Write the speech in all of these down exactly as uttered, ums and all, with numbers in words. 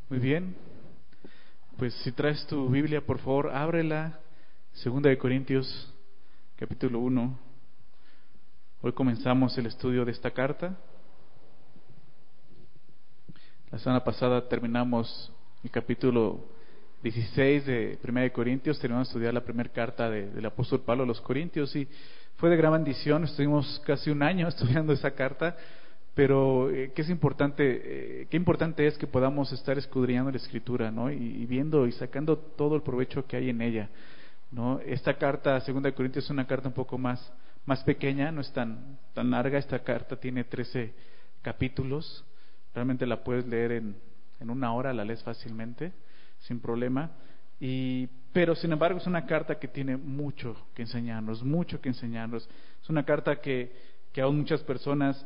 Muy bien, pues si traes tu Biblia, por favor, ábrela. Segunda de Corintios, capítulo uno. Hoy comenzamos el estudio de esta carta. La semana pasada terminamos el capítulo dieciséis de Primera de Corintios, terminamos de estudiar la primera carta de, del apóstol Pablo a los Corintios y fue de gran bendición. Estuvimos casi un año estudiando esa carta, pero eh, qué es importante, eh, qué importante es que podamos estar escudriñando la Escritura, ¿no? Y, y viendo y sacando todo el provecho que hay en ella, ¿no? Esta carta, Segunda de Corintios, es una carta un poco más, más pequeña, no es tan, tan larga. Esta carta tiene trece capítulos. Realmente la puedes leer en, en una hora, la lees fácilmente, sin problema. Y, pero sin embargo es una carta que tiene mucho que enseñarnos, mucho que enseñarnos. Es una carta que, que aún muchas personas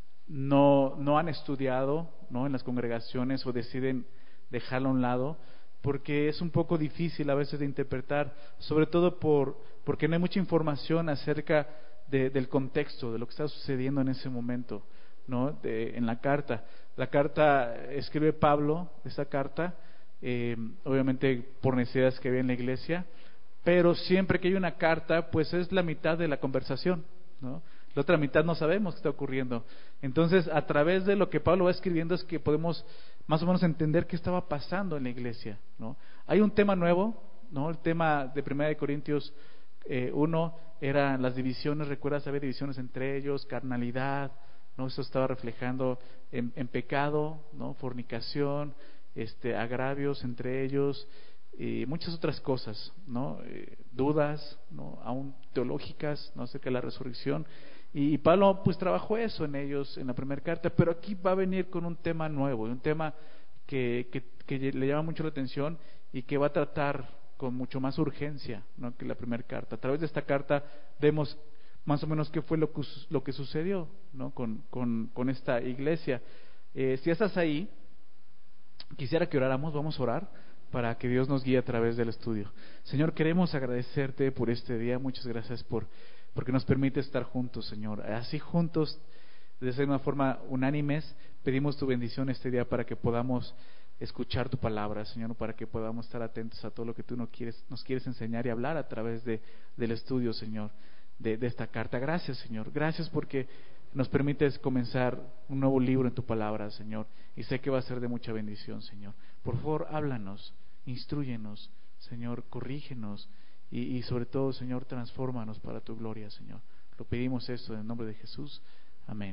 no, no han estudiado, ¿no?, en las congregaciones, o deciden dejarla a un lado, porque es un poco difícil a veces de interpretar, sobre todo por, porque no hay mucha información acerca de, del contexto, de lo que está sucediendo en ese momento, ¿no?, de, en la carta. La carta escribe Pablo, esa carta, eh, obviamente por necesidades que había en la iglesia, pero siempre que hay una carta, pues es la mitad de la conversación, ¿no? La otra mitad no sabemos qué está ocurriendo. Entonces, a través de lo que Pablo va escribiendo es que podemos más o menos entender qué estaba pasando en la iglesia, ¿no? Hay un tema nuevo, ¿no? El tema de Primera de Corintios eh, uno eran las divisiones. ¿Recuerdas? Había divisiones entre ellos, carnalidad, ¿no? Eso estaba reflejando en, en pecado, ¿no? Fornicación, este, agravios entre ellos y muchas otras cosas, ¿no? Eh, dudas, ¿no?, aún teológicas, ¿no?, acerca de la resurrección. Y, y Pablo pues trabajó eso en ellos en la primera carta, pero aquí va a venir con un tema nuevo, un tema que, que, que le llama mucho la atención y que va a tratar con mucho más urgencia, ¿no?, que la primera carta. A través de esta carta vemos más o menos qué fue lo que, lo que sucedió, ¿no?, con, con, con esta iglesia. Eh, si estás ahí, quisiera que oráramos. Vamos a orar para que Dios nos guíe a través del estudio. Señor, queremos agradecerte por este día. Muchas gracias por porque nos permite estar juntos, Señor. Así juntos, de ser una forma unánimes, pedimos tu bendición este día para que podamos escuchar tu palabra, Señor, para que podamos estar atentos a todo lo que tú nos quieres, nos quieres enseñar y hablar a través de, del estudio, Señor, de, de esta carta. Gracias, Señor. Gracias porque nos permites comenzar un nuevo libro en tu palabra, Señor, y sé que va a ser de mucha bendición, Señor. Por favor, háblanos, instrúyenos, Señor, corrígenos y, y sobre todo, Señor, transfórmanos para tu gloria, Señor. Lo pedimos esto en el nombre de Jesús. Amén.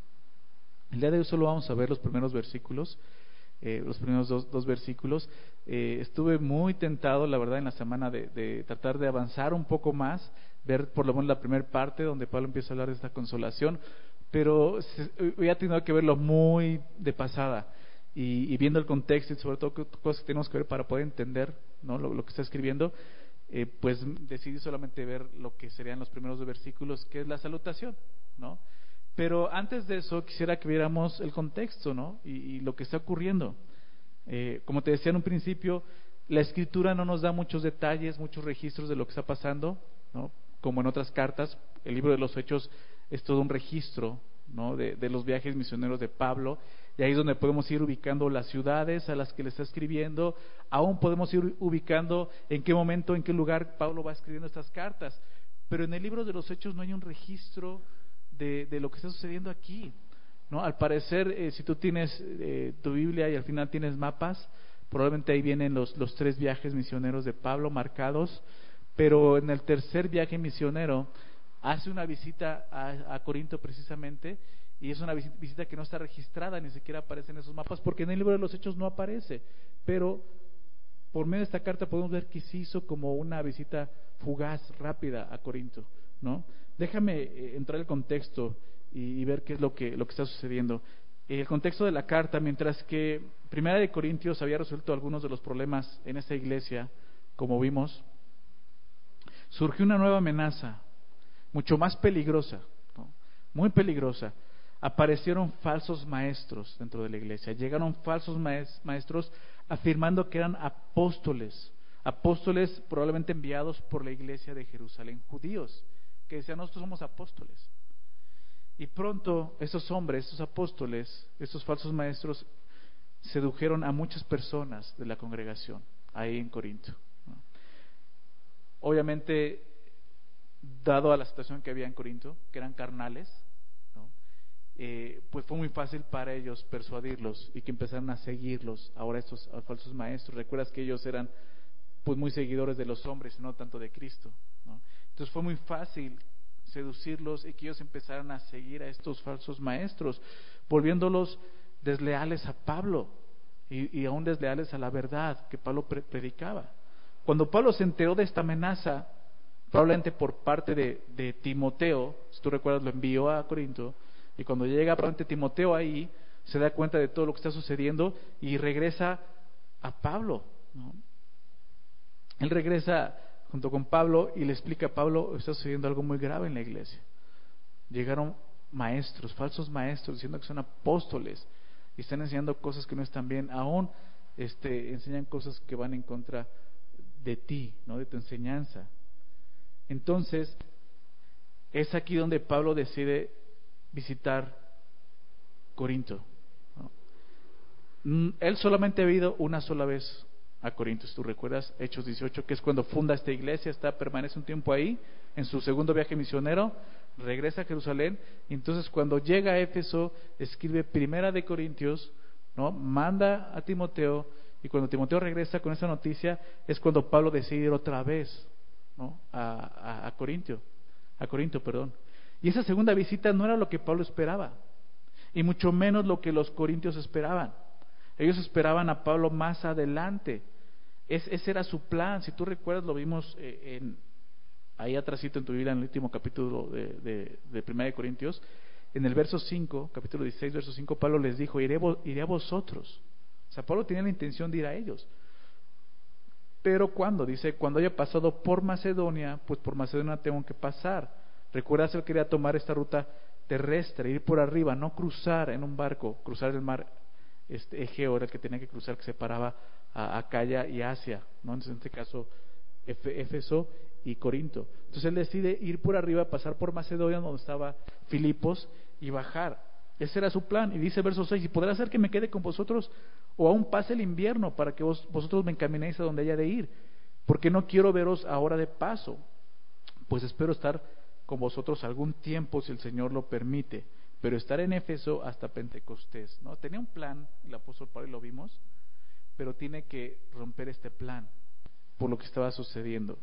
El día de hoy solo vamos a ver los primeros versículos, eh, los primeros dos, dos versículos. Eh, estuve muy tentado, la verdad, en la semana de, de tratar de avanzar un poco más, ver por lo menos la primera parte donde Pablo empieza a hablar de esta consolación, pero había tenido que verlo muy de pasada y, y viendo el contexto y sobre todo cosas que tenemos que ver para poder entender, ¿no?, lo, lo que está escribiendo, eh, pues decidí solamente ver lo que serían los primeros dos versículos, que es la salutación, ¿no? Pero antes de eso quisiera que viéramos el contexto, ¿no?, y, y lo que está ocurriendo. Eh, como te decía en un principio, la Escritura no nos da muchos detalles, muchos registros de lo que está pasando, ¿no?, como en otras cartas. El libro de los Hechos es todo un registro, ¿no?, de, de los viajes misioneros de Pablo, y ahí es donde podemos ir ubicando las ciudades a las que le está escribiendo. Aún podemos ir ubicando en qué momento, en qué lugar Pablo va escribiendo estas cartas, pero en el libro de los Hechos no hay un registro de, de lo que está sucediendo aquí, ¿no? Al parecer, eh, si tú tienes eh, tu Biblia y al final tienes mapas, probablemente ahí vienen los, los tres viajes misioneros de Pablo marcados, pero en el tercer viaje misionero hace una visita a, a Corinto precisamente, y es una visita que no está registrada, ni siquiera aparece en esos mapas, porque en el libro de los Hechos no aparece, pero por medio de esta carta podemos ver que se hizo como una visita fugaz, rápida a Corinto, ¿no? Déjame eh, entrar al contexto y, y ver qué es lo que, lo que está sucediendo. El contexto de la carta: mientras que Primera de Corintios había resuelto algunos de los problemas en esta iglesia, como vimos, surgió una nueva amenaza, mucho más peligrosa, ¿no?, muy peligrosa. Aparecieron falsos maestros dentro de la iglesia. Llegaron falsos maestros afirmando que eran apóstoles, apóstoles probablemente enviados por la iglesia de Jerusalén, judíos, que decían: nosotros somos apóstoles. Y pronto estos hombres, estos apóstoles, estos falsos maestros sedujeron a muchas personas de la congregación ahí en Corinto, ¿no? Obviamente, dado a la situación que había en Corinto, que eran carnales, ¿no? eh, pues fue muy fácil para ellos persuadirlos y que empezaran a seguirlos ahora estos falsos maestros. Recuerdas que ellos eran pues muy seguidores de los hombres y no tanto de Cristo, ¿no? Entonces fue muy fácil seducirlos y que ellos empezaran a seguir a estos falsos maestros, volviéndolos desleales a Pablo y, y aún desleales a la verdad que Pablo pre- predicaba. Cuando Pablo se enteró de esta amenaza, probablemente por parte de, de Timoteo, si tú recuerdas, lo envió a Corinto, y cuando llega probablemente Timoteo ahí, se da cuenta de todo lo que está sucediendo y regresa a Pablo, ¿no? Él regresa junto con Pablo y le explica a Pablo: está sucediendo algo muy grave en la iglesia. Llegaron maestros, falsos maestros, diciendo que son apóstoles y están enseñando cosas que no están bien, aún este, enseñan cosas que van en contra de ti, ¿no? De tu enseñanza. Entonces, es aquí donde Pablo decide visitar Corinto, ¿no? Él solamente ha ido una sola vez a Corinto. Tú recuerdas Hechos dieciocho, que es cuando funda esta iglesia, está, permanece un tiempo ahí, en su segundo viaje misionero, regresa a Jerusalén, y entonces cuando llega a Éfeso, escribe Primera de Corintios, ¿no? Manda a Timoteo, y cuando Timoteo regresa con esa noticia, es cuando Pablo decide ir otra vez, ¿no? a, a, a Corinto, a Corinto, perdón. Y esa segunda visita no era lo que Pablo esperaba, y mucho menos lo que los corintios esperaban. Ellos esperaban a Pablo más adelante. Es, ese era su plan. Si tú recuerdas, lo vimos eh, en, ahí atrásito en tu Biblia, en el último capítulo de, de, de Primera de Corintios, en el verso cinco, capítulo dieciséis, verso cinco, Pablo les dijo: iré, iré a vosotros. O sea, Pablo tenía la intención de ir a ellos. Pero cuando, dice, cuando haya pasado por Macedonia, pues por Macedonia tengo que pasar. Recuerdas, él quería tomar esta ruta terrestre, ir por arriba, no cruzar en un barco, cruzar el mar este Egeo, era el que tenía que cruzar, que separaba a Acaya y Asia, ¿no? Entonces, en este caso, Éfeso y Corinto. Entonces él decide ir por arriba, pasar por Macedonia, donde estaba Filipos, y bajar. Ese era su plan. Y dice verso seis: y podrá ser que me quede con vosotros, o aún pase el invierno, para que vos, vosotros me encaminéis a donde haya de ir, porque no quiero veros ahora de paso, pues espero estar con vosotros algún tiempo, si el Señor lo permite, pero estar en Éfeso hasta Pentecostés, ¿no? Tenía un plan el apóstol Pablo, y lo vimos, pero tiene que romper este plan por lo que estaba sucediendo.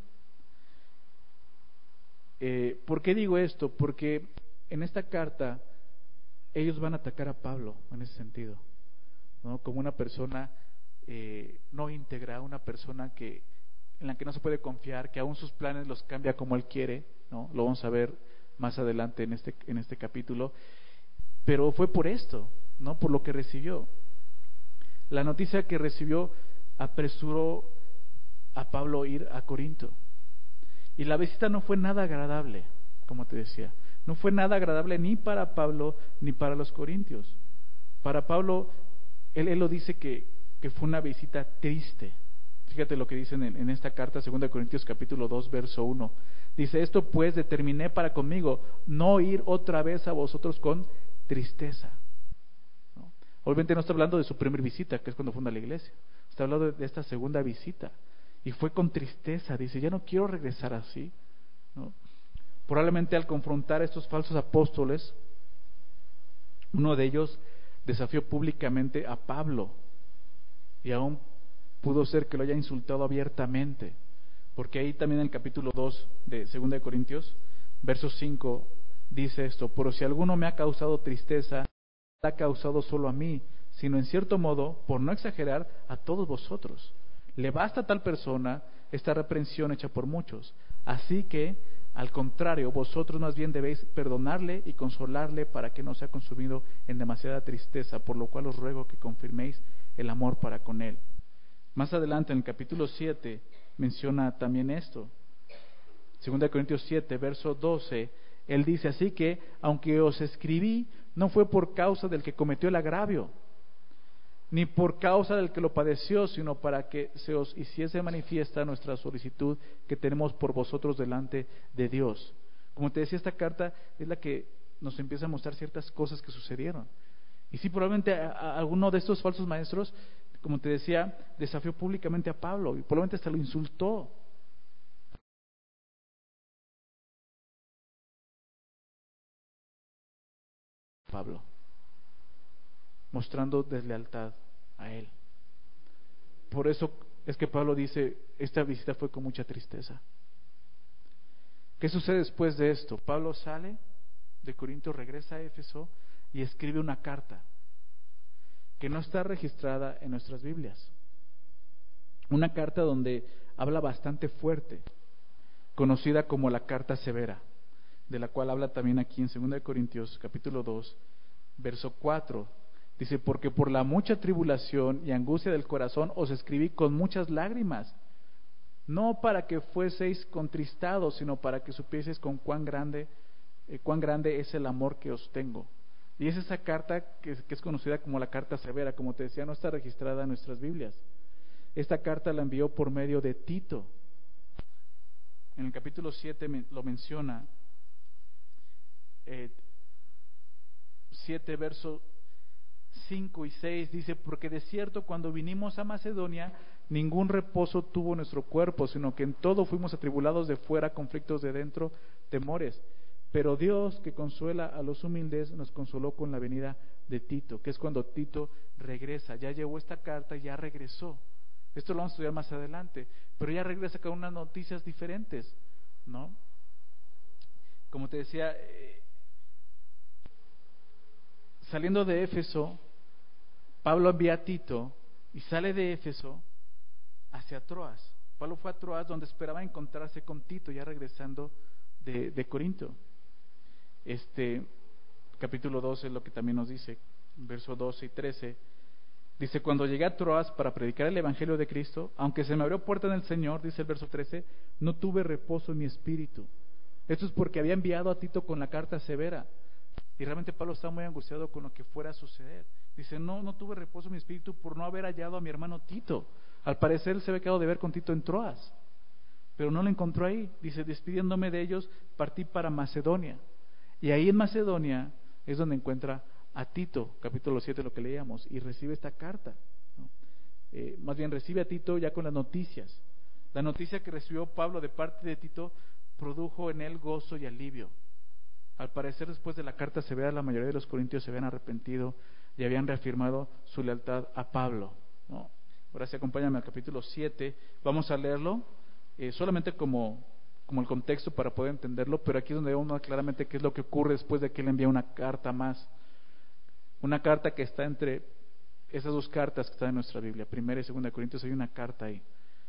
Eh, ¿Por qué digo esto? Porque en esta carta ellos van a atacar a Pablo en ese sentido, ¿no? Como una persona eh, no íntegra, una persona que en la que no se puede confiar, que aún sus planes los cambia como él quiere, ¿no? Lo vamos a ver más adelante en este, en este capítulo. Pero fue por esto, ¿no? Por lo que recibió. La noticia que recibió apresuró a Pablo a ir a Corinto. Y la visita no fue nada agradable, como te decía. No fue nada agradable ni para Pablo ni para los corintios. Para Pablo, él, él lo dice que, que fue una visita triste. Fíjate lo que dice en, en esta carta, segunda de Corintios capítulo dos, verso uno. Dice: esto pues determiné para conmigo, no ir otra vez a vosotros con tristeza, ¿no? Obviamente no está hablando de su primera visita, que es cuando funda la iglesia. Está hablando de, de esta segunda visita. Y fue con tristeza, dice: ya no quiero regresar así, ¿no? Probablemente al confrontar a estos falsos apóstoles, uno de ellos desafió públicamente a Pablo, y aún pudo ser que lo haya insultado abiertamente, porque ahí también en el capítulo dos de segunda de Corintios, verso cinco, dice esto: pero si alguno me ha causado tristeza, no la ha causado solo a mí, sino en cierto modo, por no exagerar, a todos vosotros. Le basta a tal persona esta reprensión hecha por muchos. Así que, al contrario, vosotros más bien debéis perdonarle y consolarle, para que no sea consumido en demasiada tristeza, por lo cual os ruego que confirméis el amor para con él. Más adelante, en el capítulo siete, menciona también esto. Segunda de Corintios siete, verso doce, él dice: así que, aunque os escribí, no fue por causa del que cometió el agravio, ni por causa del que lo padeció, sino para que se os hiciese manifiesta nuestra solicitud que tenemos por vosotros delante de Dios. Como te decía, esta carta es la que nos empieza a mostrar ciertas cosas que sucedieron. Y sí, probablemente a, a alguno de estos falsos maestros, como te decía, desafió públicamente a Pablo y probablemente hasta lo insultó. Pablo, mostrando deslealtad a él. Por eso es que Pablo dice, esta visita fue con mucha tristeza. ¿Qué sucede después de esto? Pablo sale de Corinto, regresa a Éfeso y escribe una carta que no está registrada en nuestras Biblias. Una carta donde habla bastante fuerte, conocida como la carta severa, de la cual habla también aquí en segunda de Corintios capítulo dos, verso cuatro. Dice, porque por la mucha tribulación y angustia del corazón os escribí con muchas lágrimas, no para que fueseis contristados, sino para que supieseis con cuán grande, eh, cuán grande es el amor que os tengo. Y es esa carta que, que es conocida como la carta severa, como te decía, no está registrada en nuestras Biblias. Esta carta la envió por medio de Tito. En el capítulo siete lo menciona, eh, siete versos cinco y seis, dice, porque de cierto cuando vinimos a Macedonia, ningún reposo tuvo nuestro cuerpo, sino que en todo fuimos atribulados de fuera, conflictos de dentro, temores. Pero Dios, que consuela a los humildes, nos consoló con la venida de Tito, que es cuando Tito regresa. Ya llevó esta carta y ya regresó. Esto lo vamos a estudiar más adelante, pero ya regresa con unas noticias diferentes, ¿no? Como te decía, eh, saliendo de Éfeso, Pablo envía a Tito y sale de Éfeso hacia Troas. Pablo fue a Troas, donde esperaba encontrarse con Tito, ya regresando de, de Corinto. Este capítulo doce es lo que también nos dice, versos doce y trece. Dice, cuando llegué a Troas para predicar el evangelio de Cristo, aunque se me abrió puerta en el Señor, dice el verso trece, no tuve reposo en mi espíritu. Esto es porque había enviado a Tito con la carta severa. Y realmente Pablo estaba muy angustiado con lo que fuera a suceder. Dice, no, no tuve reposo en mi espíritu por no haber hallado a mi hermano Tito. Al parecer él se había quedado de ver con Tito en Troas, pero no lo encontró ahí. Dice, despidiéndome de ellos, partí para Macedonia. Y ahí en Macedonia es donde encuentra a Tito, capítulo siete, lo que leíamos, y recibe esta carta, ¿no? Eh, más bien recibe a Tito ya con las noticias. La noticia que recibió Pablo de parte de Tito produjo en él gozo y alivio. Al parecer, después de la carta severa, la mayoría de los corintios se habían arrepentido y habían reafirmado su lealtad a Pablo, ¿no? Ahora sí, acompáñame al capítulo siete, vamos a leerlo eh, solamente como, como el contexto para poder entenderlo, pero aquí es donde vemos claramente qué es lo que ocurre después de que él envía una carta más. Una carta que está entre esas dos cartas que están en nuestra Biblia, primera y segunda de Corintios, hay una carta ahí.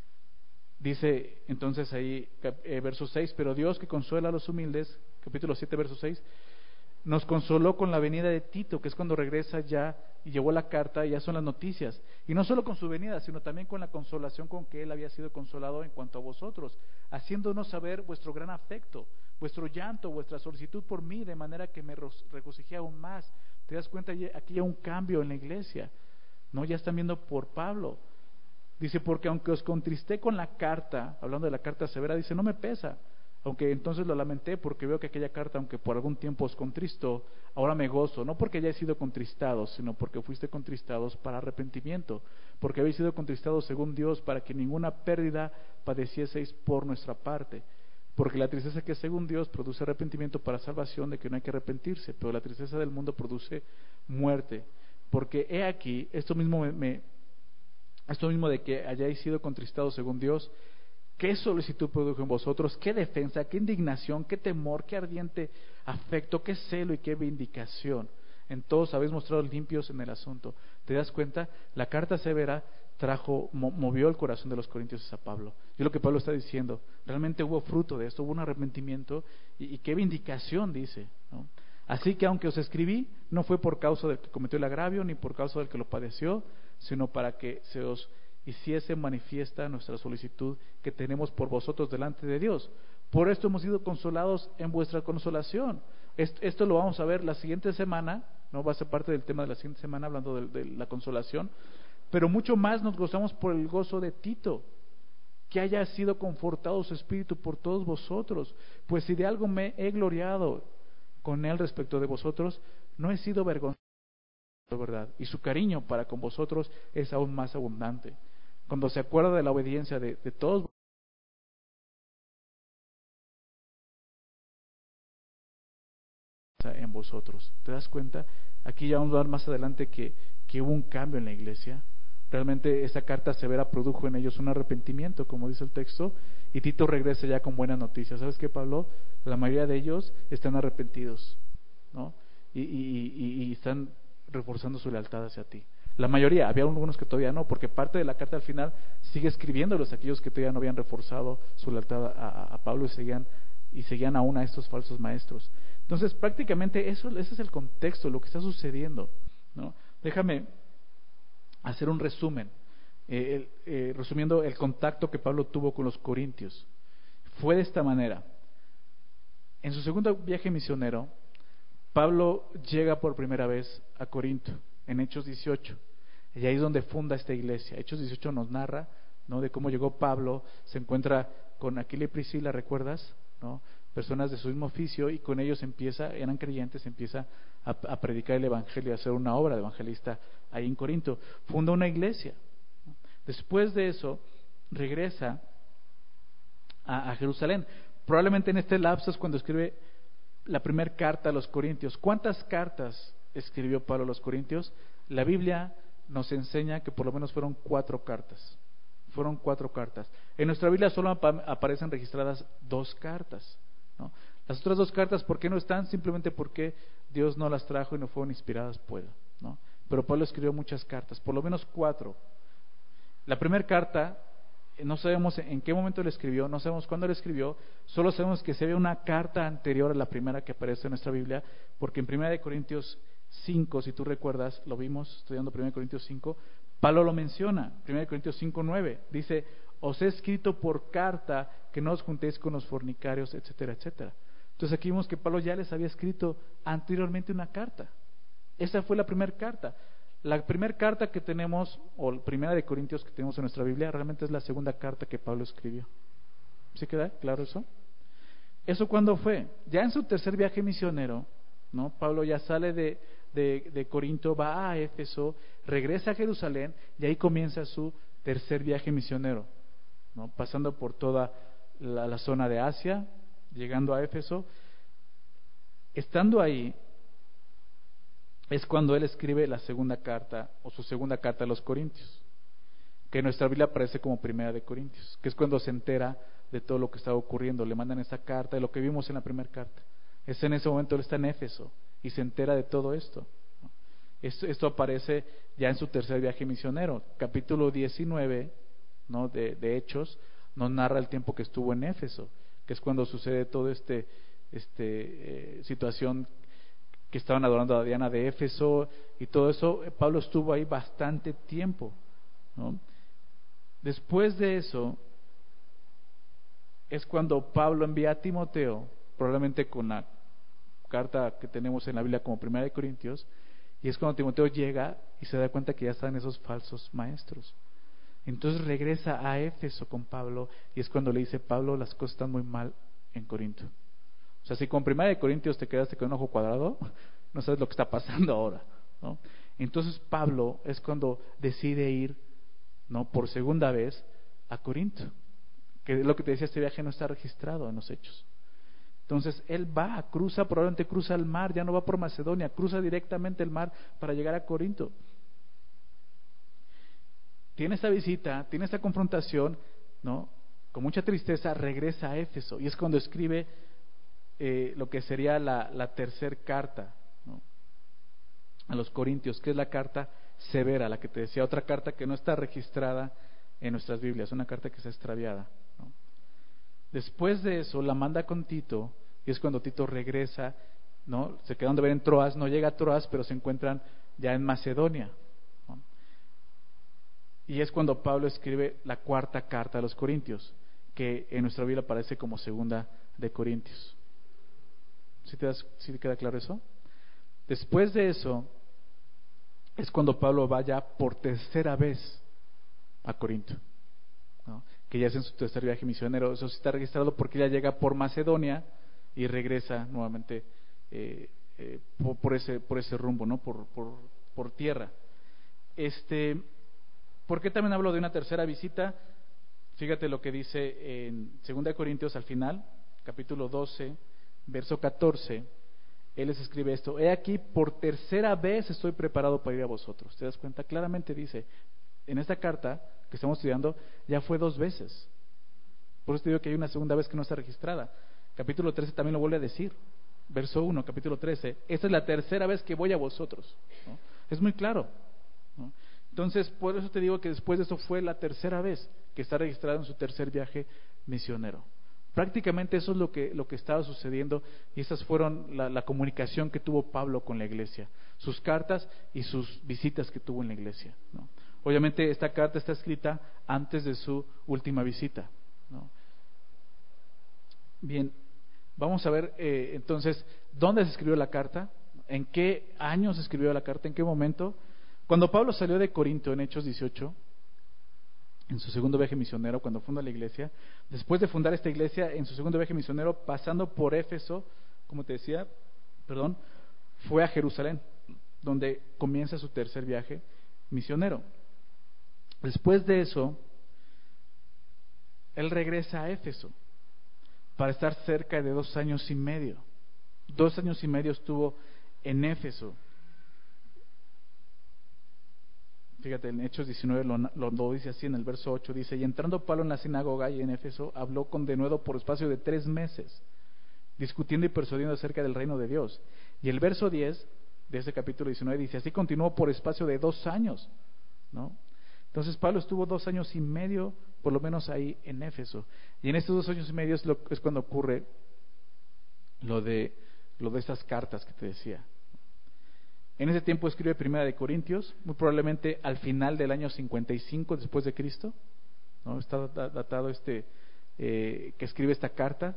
Dice entonces ahí, eh, verso seis, pero Dios que consuela a los humildes, capítulo siete, verso seis, nos consoló con la venida de Tito, que es cuando regresa ya y llevó la carta y ya son las noticias. Y no solo con su venida, sino también con la consolación con que él había sido consolado en cuanto a vosotros, haciéndonos saber vuestro gran afecto, vuestro llanto, vuestra solicitud por mí, de manera que me regocijé aún más. ¿Te das cuenta? Aquí hay un cambio en la iglesia, ¿no? Ya están viendo por Pablo. Dice, porque aunque os contristé con la carta, hablando de la carta severa, dice, no me pesa, aunque entonces lo lamenté, porque veo que aquella carta, aunque por algún tiempo os contristó, ahora me gozo, no porque hayáis sido contristados, sino porque fuiste contristados para arrepentimiento, porque habéis sido contristados según Dios, para que ninguna pérdida padecieseis por nuestra parte, porque la tristeza que es según Dios produce arrepentimiento para salvación, de que no hay que arrepentirse, pero la tristeza del mundo produce muerte, porque he aquí, esto mismo me... me Esto mismo de que hayáis sido contristados según Dios, ¿qué solicitud produjo en vosotros? ¿Qué defensa? ¿Qué indignación? ¿Qué temor? ¿Qué ardiente afecto? ¿Qué celo y qué vindicación? En todos habéis mostrado limpios en el asunto. ¿Te das cuenta? La carta severa trajo, movió el corazón de los corintios a Pablo. Y lo que Pablo está diciendo, realmente hubo fruto de esto, hubo un arrepentimiento y, y qué vindicación, dice, ¿no? Así que aunque os escribí, no fue por causa del que cometió el agravio, ni por causa del que lo padeció, sino para que se os hiciese manifiesta nuestra solicitud que tenemos por vosotros delante de Dios. Por esto hemos sido consolados en vuestra consolación. Esto, esto lo vamos a ver la siguiente semana, no va a ser parte del tema de la siguiente semana, hablando de, de la consolación, pero mucho más nos gozamos por el gozo de Tito, que haya sido confortado su espíritu por todos vosotros, pues si de algo me he gloriado con él respecto de vosotros, no he sido vergonzoso ¿verdad? Y su cariño para con vosotros es aún más abundante. Cuando se acuerda de la obediencia de, de todos en vosotros. ¿Te das cuenta? Aquí ya vamos a ver más adelante que, que hubo un cambio en la iglesia. Realmente esa carta severa produjo en ellos un arrepentimiento, como dice el texto, y Tito regresa ya con buenas noticias. ¿Sabes qué, Pablo? La mayoría de ellos están arrepentidos, ¿no? Y, y, y, y están reforzando su lealtad hacia ti. La mayoría, había algunos que todavía no, porque parte de la carta al final sigue escribiéndolos aquellos que todavía no habían reforzado su lealtad a, a, a Pablo y seguían, y seguían aún a estos falsos maestros. Entonces, prácticamente eso, ese es el contexto, lo que está sucediendo, ¿no? Déjame hacer un resumen, eh, eh, resumiendo el contacto que Pablo tuvo con los corintios. Fue de esta manera. En su segundo viaje misionero, Pablo llega por primera vez a Corinto, en Hechos dieciocho, y ahí es donde funda esta iglesia. Hechos dieciocho nos narra, ¿no?, de cómo llegó Pablo, se encuentra con Aquila y Priscila, ¿recuerdas?, ¿no?, personas de su mismo oficio, y con ellos empieza, eran creyentes, empieza a, a predicar el evangelio, a hacer una obra de evangelista ahí en Corinto. Funda una iglesia. Después de eso, regresa a, a Jerusalén. Probablemente en este lapso es cuando escribe la primera carta a los Corintios. ¿Cuántas cartas escribió Pablo a los Corintios? La Biblia nos enseña que por lo menos fueron cuatro cartas. Fueron cuatro cartas. En nuestra Biblia solo ap- aparecen registradas dos cartas, ¿no? Las otras dos cartas, ¿por qué no están? Simplemente porque Dios no las trajo y no fueron inspiradas por él, ¿no? Pero Pablo escribió muchas cartas, por lo menos cuatro. La primera carta, no sabemos en qué momento la escribió, no sabemos cuándo la escribió, solo sabemos que se ve una carta anterior a la primera que aparece en nuestra Biblia, porque en primera de Corintios cinco, si tú recuerdas, lo vimos estudiando primera de Corintios cinco, Pablo lo menciona, primera de Corintios cinco nueve, dice: os he escrito por carta que no os juntéis con los fornicarios, etcétera, etcétera. Entonces aquí vemos que Pablo ya les había escrito anteriormente una carta. Esa fue la primera carta. La primera carta que tenemos, o la primera de Corintios que tenemos en nuestra Biblia, realmente es la segunda carta que Pablo escribió. ¿Sí queda claro eso? ¿Eso cuándo fue? Ya en su tercer viaje misionero, ¿no? Pablo ya sale de, de, de Corinto, va a Éfeso, regresa a Jerusalén, y ahí comienza su tercer viaje misionero, ¿no? Pasando por toda la, la zona de Asia, llegando a Éfeso. Estando ahí, es cuando él escribe la segunda carta, o su segunda carta a los Corintios, que en nuestra Biblia aparece como primera de Corintios, que es cuando se entera de todo lo que estaba ocurriendo. Le mandan esa carta, de lo que vimos en la primera carta. Es en ese momento él está en Éfeso y se entera de todo esto. Esto, esto aparece ya en su tercer viaje misionero. Capítulo diecinueve, ¿no?, de, de Hechos nos narra el tiempo que estuvo en Éfeso, que es cuando sucede todo este, este eh, situación que estaban adorando a Diana de Éfeso y todo eso. Pablo estuvo ahí bastante tiempo, ¿no? Después de eso es cuando Pablo envía a Timoteo, probablemente con la carta que tenemos en la Biblia como primera de Corintios, y es cuando Timoteo llega y se da cuenta que ya están esos falsos maestros. Entonces regresa a Éfeso con Pablo, y es cuando le dice: Pablo, las cosas están muy mal en Corinto. O sea, si con primera de Corintios te quedaste con un ojo cuadrado, no sabes lo que está pasando ahora, ¿no? Entonces Pablo es cuando decide ir, ¿no?, por segunda vez a Corinto, que es lo que te decía, este viaje no está registrado en los Hechos. Entonces él va, cruza, probablemente cruza el mar, ya no va por Macedonia, cruza directamente el mar para llegar a Corinto. Tiene esta visita, tiene esta confrontación, ¿no? Con mucha tristeza regresa a Éfeso, y es cuando escribe eh, lo que sería la, la tercer carta, ¿no?, a los Corintios, que es la carta severa, la que te decía, otra carta que no está registrada en nuestras Biblias, una carta que está extraviada, ¿no? Después de eso la manda con Tito, y es cuando Tito regresa, ¿no? Se quedan de ver en Troas, no llega a Troas, pero se encuentran ya en Macedonia, ¿no? Y es cuando Pablo escribe la cuarta carta a los Corintios, que en nuestra Biblia aparece como segunda de Corintios. ¿Sí te das, sí te queda claro eso? Después de eso es cuando Pablo va ya por tercera vez a Corinto, ¿no?, que ya es en su tercer viaje misionero. Eso sí está registrado porque ya llega por Macedonia y regresa nuevamente eh, eh, por, por ese por ese rumbo, ¿no?, por, por por tierra. Este, ¿por qué también hablo de una tercera visita? Fíjate lo que dice en segunda de Corintios al final, capítulo doce, verso catorce. Él les escribe esto: he aquí, por tercera vez estoy preparado para ir a vosotros. ¿Te das cuenta? Claramente dice, en esta carta que estamos estudiando, ya fue dos veces. Por eso te digo que hay una segunda vez que no está registrada. Capítulo trece también lo vuelve a decir. Verso uno, capítulo trece. Esta es la tercera vez que voy a vosotros, ¿no? Es muy claro, ¿no? Entonces, por eso te digo que después de eso fue la tercera vez que está registrado en su tercer viaje misionero. Prácticamente eso es lo que, lo que estaba sucediendo, y esas fueron la, la comunicación que tuvo Pablo con la iglesia, sus cartas y sus visitas que tuvo en la iglesia, ¿no? Obviamente esta carta está escrita antes de su última visita, ¿no? Bien, vamos a ver eh, entonces dónde se escribió la carta, en qué año se escribió la carta, en qué momento. Cuando Pablo salió de Corinto en Hechos dieciocho, en su segundo viaje misionero, cuando funda la iglesia, después de fundar esta iglesia, en su segundo viaje misionero, pasando por Éfeso, como te decía, perdón, fue a Jerusalén, donde comienza su tercer viaje misionero. Después de eso, él regresa a Éfeso para estar cerca de dos años y medio. Dos años y medio estuvo en Éfeso. Fíjate, en Hechos diecinueve lo, lo, lo dice así en el verso ocho, dice: y entrando Pablo en la sinagoga y en Éfeso, habló con denuedo por espacio de tres meses, discutiendo y persuadiendo acerca del reino de Dios. Y el verso diez de ese capítulo diecinueve dice: así continuó por espacio de dos años, ¿no? Entonces Pablo estuvo dos años y medio, por lo menos ahí en Éfeso. Y en estos dos años y medio es, lo, es cuando ocurre lo de, lo de estas cartas que te decía. En ese tiempo escribe Primera de Corintios, muy probablemente al final del año cincuenta y cinco después de Cristo, ¿no? Está datado este eh, que escribe esta carta.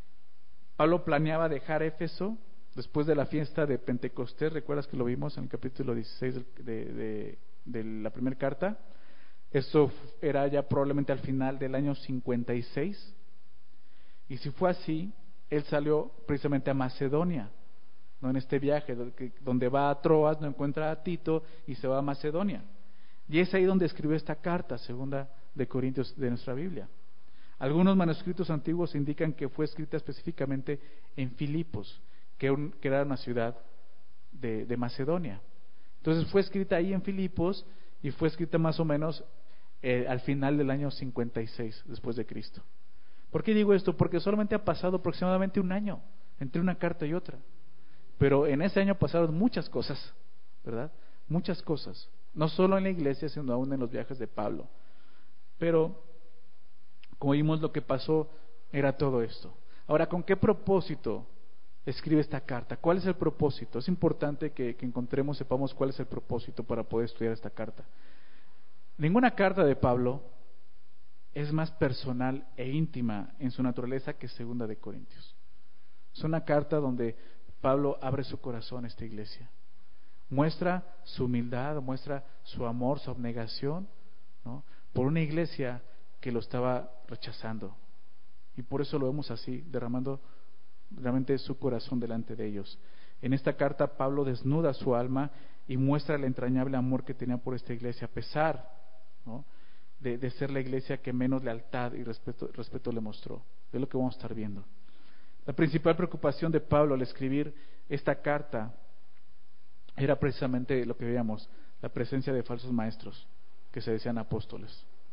Pablo planeaba dejar Éfeso después de la fiesta de Pentecostés. ¿Recuerdas que lo vimos en el capítulo dieciséis de, de, de, de la primera carta? Eso era ya probablemente al final del año cincuenta y seis. Y si fue así, él salió precisamente a Macedonia, ¿no? En este viaje, donde va a Troas, no encuentra a Tito y se va a Macedonia. Y es ahí donde escribió esta carta, segunda de Corintios de nuestra Biblia. Algunos manuscritos antiguos indican que fue escrita específicamente en Filipos, que, un, que era una ciudad de, de Macedonia. Entonces fue escrita ahí en Filipos y fue escrita más o menos eh, al final del año cincuenta y seis después de Cristo. ¿Por qué digo esto? Porque solamente ha pasado aproximadamente un año entre una carta y otra. Pero en ese año pasaron muchas cosas, ¿verdad? Muchas cosas. No solo en la iglesia, sino aún en los viajes de Pablo. Pero, como vimos, lo que pasó era todo esto. Ahora, ¿con qué propósito escribe esta carta? ¿Cuál es el propósito? Es importante que, que encontremos, sepamos cuál es el propósito para poder estudiar esta carta. Ninguna carta de Pablo es más personal e íntima en su naturaleza que segunda de Corintios. Es una carta donde Pablo abre su corazón a esta iglesia, muestra su humildad, muestra su amor, su abnegación, ¿no? Por una iglesia que lo estaba rechazando, y por eso lo vemos así, derramando realmente su corazón delante de ellos. En esta carta Pablo desnuda su alma y muestra el entrañable amor que tenía por esta iglesia, a pesar, ¿no?, de, de ser la iglesia que menos lealtad y respeto, respeto le mostró. Es lo que vamos a estar viendo. La principal preocupación de Pablo al escribir esta carta era precisamente lo que veíamos, la presencia de falsos maestros que se decían apóstoles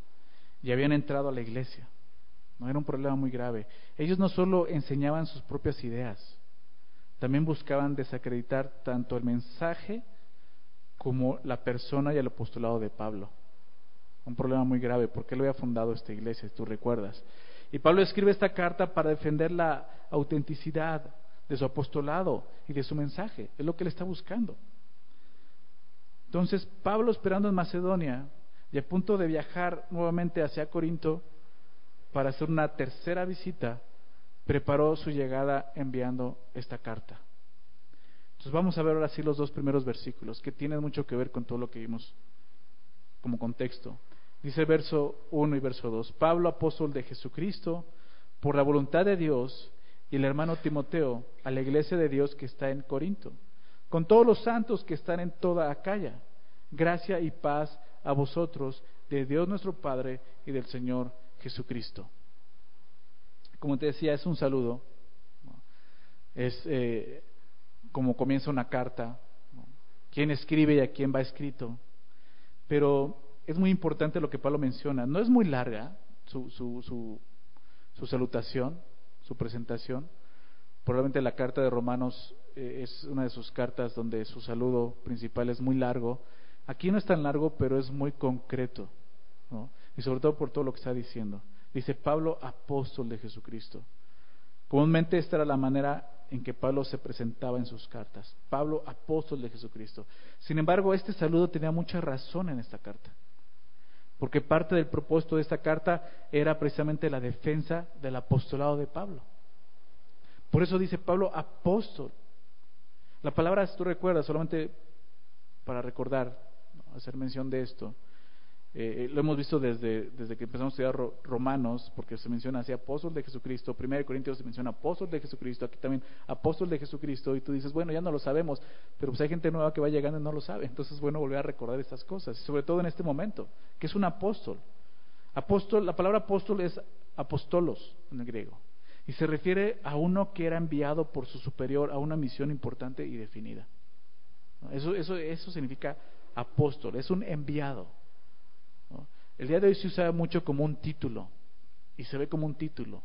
y habían entrado a la iglesia. No era un problema muy grave. Ellos no solo enseñaban sus propias ideas, también buscaban desacreditar tanto el mensaje como la persona y el apostolado de Pablo. Un problema muy grave, porque él había fundado esta iglesia, tú recuerdas. Y Pablo escribe esta carta para defender la autenticidad de su apostolado y de su mensaje. Es lo que él está buscando. Entonces, Pablo, esperando en Macedonia y a punto de viajar nuevamente hacia Corinto para hacer una tercera visita, preparó su llegada enviando esta carta. Entonces vamos a ver ahora sí los dos primeros versículos, que tienen mucho que ver con todo lo que vimos como contexto. Dice verso uno y verso dos: Pablo, apóstol de Jesucristo, por la voluntad de Dios, y el hermano Timoteo, a la iglesia de Dios que está en Corinto, con todos los santos que están en toda Acaya. Gracia y paz a vosotros, de Dios nuestro Padre y del Señor Jesucristo. Como te decía, es un saludo, es eh, como comienza una carta, quién escribe y a quién va escrito, pero es muy importante lo que Pablo menciona. No es muy larga su, su, su, su salutación, su presentación. Probablemente la carta de Romanos eh, es una de sus cartas donde su saludo principal es muy largo. Aquí no es tan largo, pero es muy concreto, ¿no? Y sobre todo por todo lo que está diciendo. Dice Pablo, apóstol de Jesucristo. Comúnmente esta era la manera en que Pablo se presentaba en sus cartas. Pablo, apóstol de Jesucristo. Sin embargo, este saludo tenía mucha razón en esta carta, porque parte del propósito de esta carta era precisamente la defensa del apostolado de Pablo. Por eso dice Pablo, apóstol. La palabra, si tú recuerdas, solamente para recordar, ¿no?, hacer mención de esto, eh, lo hemos visto desde, desde que empezamos a estudiar ro, Romanos, porque se menciona así, apóstol de Jesucristo. Primero de Corintios se menciona apóstol de Jesucristo, aquí también apóstol de Jesucristo, y tú dices, bueno, ya no lo sabemos, pero pues hay gente nueva que va llegando y no lo sabe. Entonces es bueno volver a recordar estas cosas, sobre todo en este momento, que es un apóstol. Apóstol, la palabra apóstol es apostolos en el griego, y se refiere a uno que era enviado por su superior a una misión importante y definida. Eso, eso, eso significa apóstol, es un enviado, ¿no? El día de hoy se usa mucho como un título, y se ve como un título,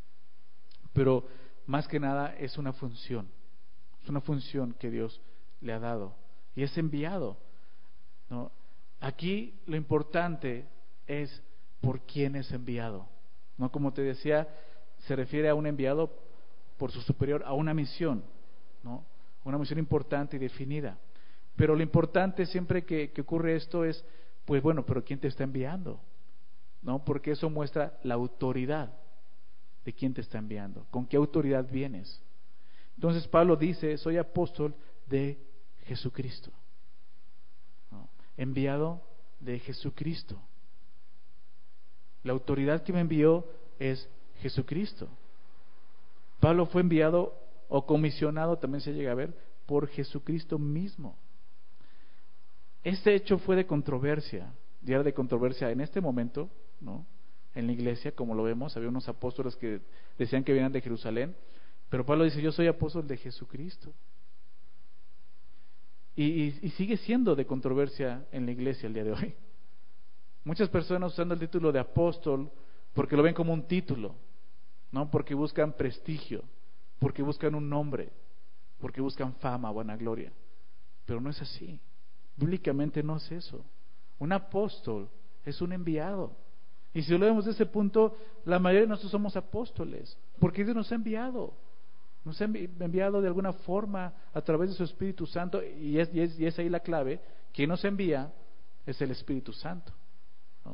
pero más que nada es una función, es una función que Dios le ha dado, y es enviado, ¿no? Aquí lo importante es por quién es enviado, ¿no? Como te decía, se refiere a un enviado por su superior a una misión, ¿no? Una misión importante y definida. Pero lo importante siempre que, que ocurre esto es, pues bueno, pero ¿quién te está enviando? ¿No? Porque eso muestra la autoridad de quién te está enviando, con qué autoridad vienes. Entonces Pablo dice, soy apóstol de Jesucristo, ¿no? Enviado de Jesucristo. La autoridad que me envió es Jesucristo. Pablo fue enviado o comisionado, también se llega a ver, por Jesucristo mismo. Este hecho fue de controversia, ya era de controversia en este momento, ¿no?, en la iglesia, como lo vemos. Había unos apóstoles que decían que venían de Jerusalén, pero Pablo dice, yo soy apóstol de Jesucristo. Y, y, y sigue siendo de controversia en la iglesia el día de hoy. Muchas personas usando el título de apóstol porque lo ven como un título, ¿no? Porque buscan prestigio, porque buscan un nombre, porque buscan fama, vanagloria. Pero no es así. Bíblicamente no es eso. Un apóstol es un enviado. Y si lo vemos desde ese punto, la mayoría de nosotros somos apóstoles, porque Dios nos ha enviado. Nos ha enviado de alguna forma a través de su Espíritu Santo, y es, y es, y es ahí la clave. Quien nos envía es el Espíritu Santo, ¿no?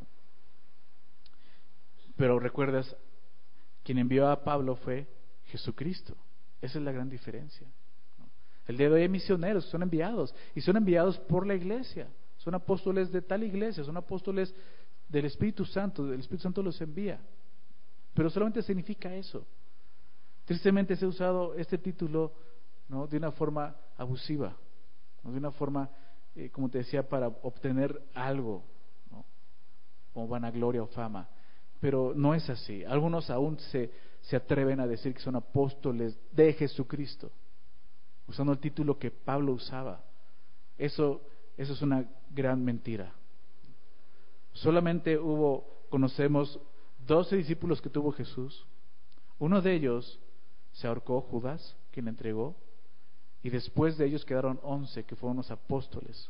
Pero recuerdas, quien envió a Pablo fue Jesucristo. Esa es la gran diferencia, ¿no? El día de hoy hay misioneros que son enviados, y son enviados por la iglesia. Son apóstoles de tal iglesia, son apóstoles del Espíritu Santo. El Espíritu Santo los envía, pero solamente significa eso. Tristemente se ha usado este título, ¿no?, de una forma abusiva, ¿no?, de una forma, eh, como te decía, para obtener algo, ¿no?, como vanagloria o fama. Pero no es así. Algunos aún se, se atreven a decir que son apóstoles de Jesucristo, usando el título que Pablo usaba. Eso, eso es una gran mentira. Solamente hubo, conocemos, doce discípulos que tuvo Jesús. Uno de ellos se ahorcó, Judas, quien le entregó, y después de ellos quedaron once, que fueron los apóstoles.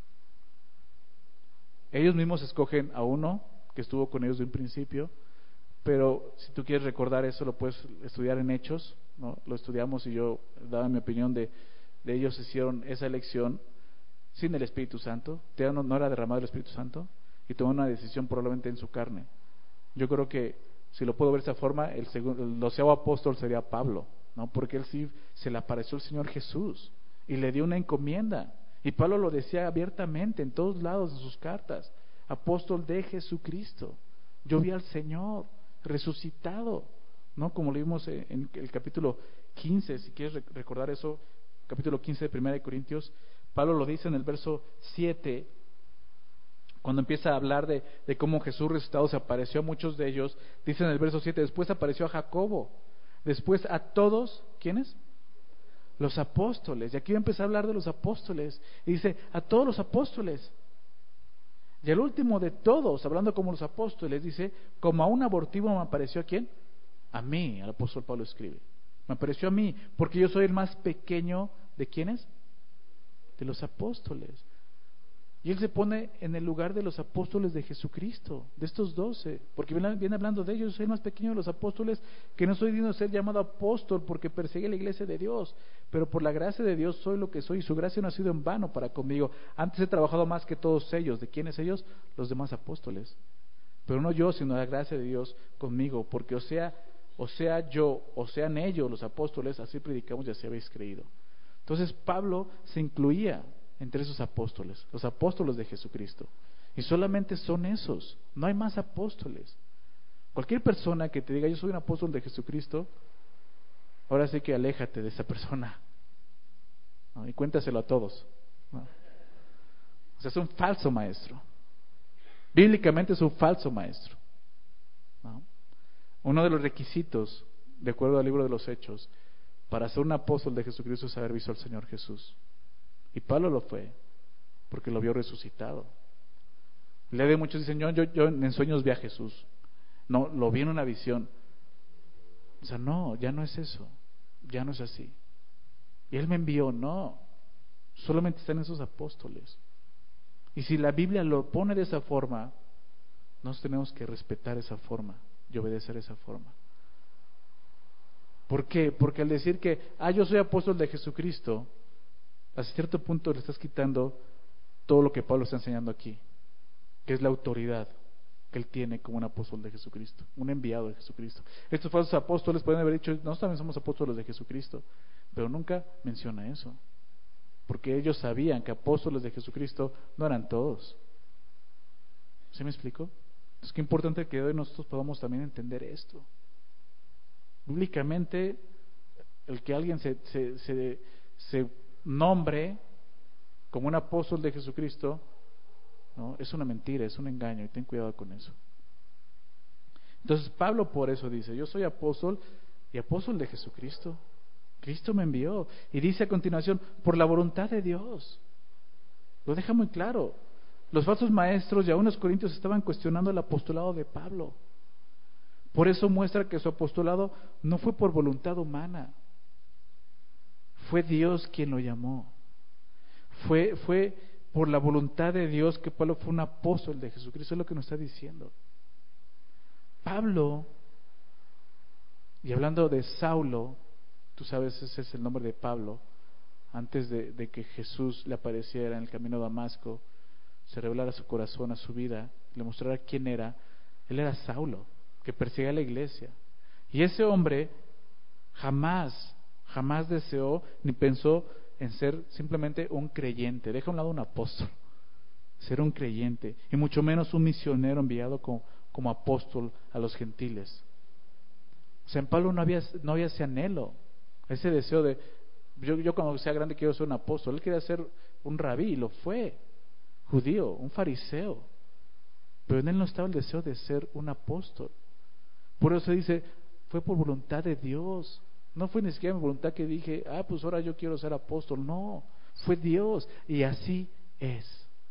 Ellos mismos escogen a uno que estuvo con ellos de un principio, pero si tú quieres recordar eso, lo puedes estudiar en Hechos, ¿no? Lo estudiamos y yo daba mi opinión de, de ellos hicieron esa elección sin el Espíritu Santo, no, no era derramado el Espíritu Santo, y tomaron una decisión probablemente en su carne. Yo creo que si lo puedo ver de esa forma, el, segundo, el doceavo apóstol sería Pablo, ¿no? Porque él sí se le apareció el Señor Jesús y le dio una encomienda. Y Pablo lo decía abiertamente en todos lados de sus cartas: apóstol de Jesucristo. Yo vi al Señor resucitado, ¿no? Como lo vimos en el capítulo quince, si quieres recordar eso, capítulo quince de Primera de Corintios, Pablo lo dice en el verso siete, cuando empieza a hablar de, de cómo Jesús resucitado se apareció a muchos de ellos. Dice en el verso siete, después apareció a Jacobo, después a todos, ¿quiénes? Los apóstoles. Y aquí va a empezar a hablar de los apóstoles, y dice, a todos los apóstoles. Y el último de todos, hablando como los apóstoles, dice, como a un abortivo me apareció, ¿a quién? A mí, el apóstol Pablo escribe. Me apareció a mí, porque yo soy el más pequeño de ¿quiénes? De los apóstoles. Y él se pone en el lugar de los apóstoles de Jesucristo, de estos doce, porque viene, viene hablando de ellos. Yo soy el más pequeño de los apóstoles, que no soy digno de ser llamado apóstol porque perseguí la iglesia de Dios, pero por la gracia de Dios soy lo que soy, y su gracia no ha sido en vano para conmigo. Antes he trabajado más que todos ellos. ¿De quiénes ellos? Los demás apóstoles. Pero no yo, sino la gracia de Dios conmigo, porque o sea, o sea yo, o sean ellos los apóstoles, así predicamos y así habéis creído. Entonces Pablo se incluía entre esos apóstoles, los apóstoles de Jesucristo, y solamente son esos, no hay más apóstoles. Cualquier persona que te diga yo soy un apóstol de Jesucristo, ahora sí que aléjate de esa persona, ¿no? Y cuéntaselo a todos, ¿no? O sea, es un falso maestro, bíblicamente es un falso maestro, ¿no? Uno de los requisitos, de acuerdo al libro de los Hechos, para ser un apóstol de Jesucristo es haber visto al Señor Jesús. Y Pablo lo fue, porque lo vio resucitado. Le de muchos dicen, yo, yo, yo en sueños vi a Jesús. No, lo vi en una visión. O sea, no, ya no es eso. Ya no es así. Y Él me envió, no. Solamente están esos apóstoles. Y si la Biblia lo pone de esa forma, nos tenemos que respetar esa forma y obedecer esa forma. ¿Por qué? Porque al decir que, ah, yo soy apóstol de Jesucristo, hasta cierto punto le estás quitando todo lo que Pablo está enseñando aquí, que es la autoridad que él tiene como un apóstol de Jesucristo, un enviado de Jesucristo. Estos falsos apóstoles pueden haber dicho, nosotros también somos apóstoles de Jesucristo, pero nunca menciona eso, porque ellos sabían que apóstoles de Jesucristo no eran todos. ¿Sí me explico? Es que importante que hoy nosotros podamos también entender esto. Bíblicamente, el que alguien se, se, se, se nombre como un apóstol de Jesucristo, ¿no? Es una mentira, es un engaño, y ten cuidado con eso. Entonces Pablo por eso dice, yo soy apóstol y apóstol de Jesucristo. Cristo me envió. Y dice a continuación, por la voluntad de Dios. Lo deja muy claro. Los falsos maestros y aún los corintios estaban cuestionando el apostolado de Pablo. Por eso muestra que su apostolado no fue por voluntad humana. Fue Dios quien lo llamó. Fue, fue por la voluntad de Dios que Pablo fue un apóstol de Jesucristo. Es lo que nos está diciendo. Pablo, y hablando de Saulo, tú sabes, ese es el nombre de Pablo, antes de, de que Jesús le apareciera en el camino a Damasco, se revelara su corazón, a su vida, le mostrara quién era. Él era Saulo, que perseguía a la iglesia. Y ese hombre jamás, jamás deseó ni pensó en ser simplemente un creyente. Deja a un lado un apóstol, ser un creyente, y mucho menos un misionero enviado como, como apóstol a los gentiles. O sea, en Pablo no había, no había ese anhelo, ese deseo de, yo, yo cuando sea grande quiero ser un apóstol. Él quería ser un rabí, y lo fue, judío, un fariseo, pero en él no estaba el deseo de ser un apóstol. Por eso dice, fue por voluntad de Dios. No fue ni siquiera mi voluntad que dije, ah, pues ahora yo quiero ser apóstol. No, fue Dios, y así es.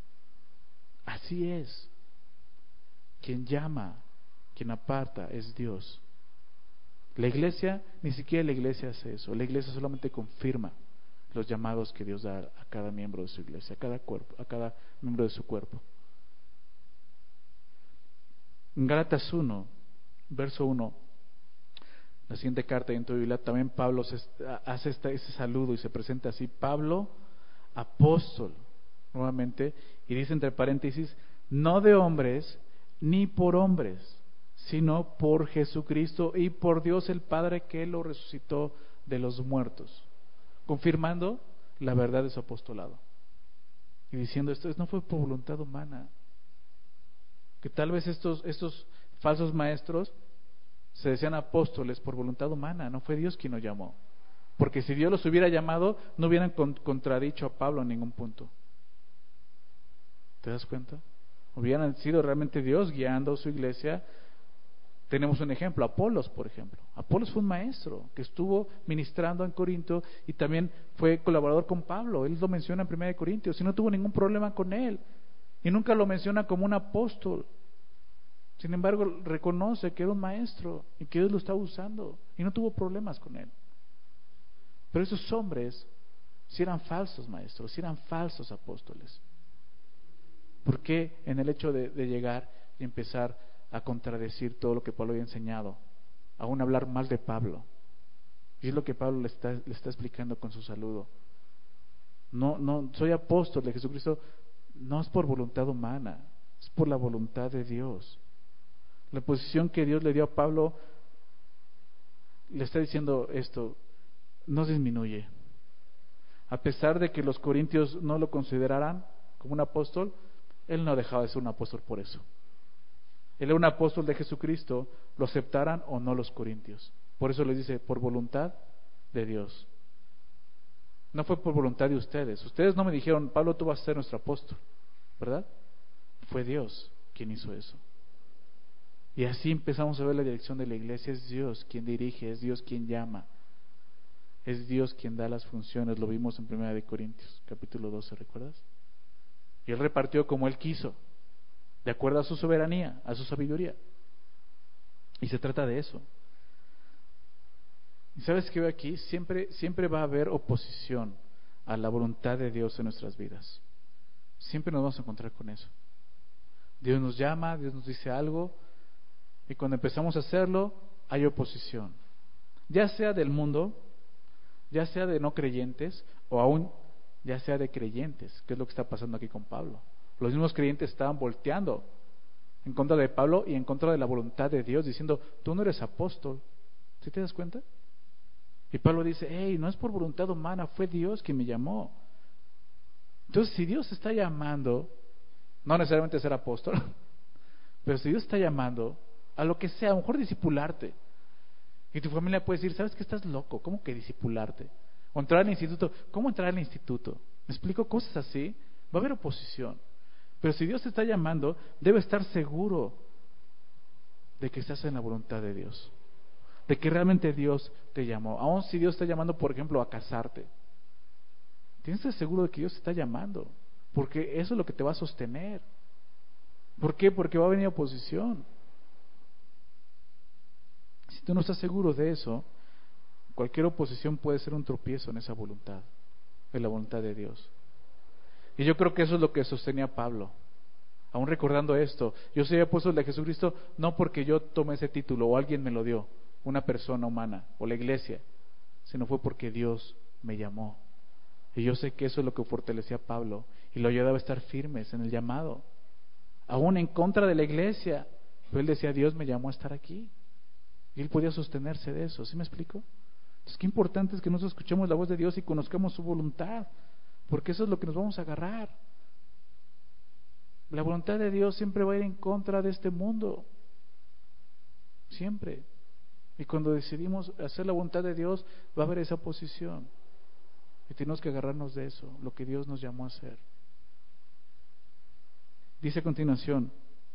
Así es. Quien llama, quien aparta es Dios. La iglesia, ni siquiera la iglesia hace eso. La iglesia solamente confirma los llamados que Dios da a cada miembro de su iglesia, a cada cuerpo, a cada miembro de su cuerpo. En Gálatas uno, verso uno, la siguiente carta en tu Biblia, también Pablo se, hace esta, ese saludo y se presenta así: Pablo, apóstol, nuevamente, y dice entre paréntesis, no de hombres ni por hombres, sino por Jesucristo y por Dios el Padre, que lo resucitó de los muertos, confirmando la verdad de su apostolado y diciendo, esto no fue por voluntad humana. Que tal vez estos, estos falsos maestros se decían apóstoles por voluntad humana, no fue Dios quien los llamó. Porque si Dios los hubiera llamado, no hubieran contradicho a Pablo en ningún punto. ¿Te das cuenta? Hubieran sido realmente Dios guiando a su iglesia. Tenemos un ejemplo, Apolos, por ejemplo. Apolos fue un maestro que estuvo ministrando en Corinto y también fue colaborador con Pablo. Él lo menciona en primera de Corintios y no tuvo ningún problema con él. Y nunca lo menciona como un apóstol. Sin embargo, reconoce que era un maestro y que Dios lo estaba usando y no tuvo problemas con él. Pero esos hombres sí eran falsos maestros, sí eran falsos apóstoles. ¿Por qué en el hecho de, de llegar y empezar a contradecir todo lo que Pablo había enseñado, aún hablar mal de Pablo? Y es lo que Pablo le está, le está explicando con su saludo. No, no, soy apóstol de Jesucristo, no es por voluntad humana, es por la voluntad de Dios. La posición que Dios le dio a Pablo, le está diciendo esto, no disminuye. A pesar de que los corintios no lo consideraran como un apóstol, él no dejaba de ser un apóstol por eso. Él era un apóstol de Jesucristo, lo aceptaran o no los corintios. Por eso les dice, por voluntad de Dios. No fue por voluntad de ustedes. Ustedes no me dijeron, Pablo, tú vas a ser nuestro apóstol, ¿verdad? Fue Dios quien hizo eso. Y así empezamos a ver la dirección de la iglesia. Es Dios quien dirige, es Dios quien llama, es Dios quien da las funciones. Lo vimos en primera de Corintios, capítulo doce, ¿recuerdas? Y Él repartió como Él quiso, de acuerdo a su soberanía, a su sabiduría. Y se trata de eso. ¿Y sabes qué veo aquí? Siempre, siempre va a haber oposición a la voluntad de Dios en nuestras vidas. Siempre nos vamos a encontrar con eso. Dios nos llama, Dios nos dice algo, y cuando empezamos a hacerlo, hay oposición. Ya sea del mundo, ya sea de no creyentes, o aún ya sea de creyentes, que es lo que está pasando aquí con Pablo. Los mismos creyentes estaban volteando en contra de Pablo y en contra de la voluntad de Dios, diciendo, tú no eres apóstol. ¿Sí te das cuenta? Y Pablo dice, hey, no es por voluntad humana, fue Dios quien me llamó. Entonces, si Dios está llamando, no necesariamente ser apóstol, pero si Dios está llamando a lo que sea, a lo mejor discipularte, y tu familia puede decir, ¿sabes que estás loco? ¿Cómo que discipularte? O entrar al instituto, ¿cómo entrar al instituto? ¿Me explico? Cosas así, va a haber oposición. Pero si Dios te está llamando, debe estar seguro de que estás en la voluntad de Dios, de que realmente Dios te llamó. Aun si Dios está llamando, por ejemplo, a casarte, tienes que estar seguro de que Dios te está llamando, porque eso es lo que te va a sostener. ¿Por qué? Porque va a venir oposición. Si tú no estás seguro de eso, cualquier oposición puede ser un tropiezo en esa voluntad, en la voluntad de Dios. Y yo creo que eso es lo que sostenía Pablo. Aún recordando esto, yo soy apóstol de Jesucristo no porque yo tomé ese título o alguien me lo dio, una persona humana o la iglesia, sino fue porque Dios me llamó. Y yo sé que eso es lo que fortalecía a Pablo y lo ayudaba a estar firmes en el llamado, aún en contra de la iglesia. Pero él decía, Dios me llamó a estar aquí. Y él podía sostenerse de eso. ¿Sí me explico? Entonces, qué importante es que nosotros escuchemos la voz de Dios y conozcamos su voluntad, porque eso es lo que nos vamos a agarrar. La voluntad de Dios siempre va a ir en contra de este mundo. Siempre. Y cuando decidimos hacer la voluntad de Dios, va a haber esa oposición. Y tenemos que agarrarnos de eso, lo que Dios nos llamó a hacer. Dice a continuación,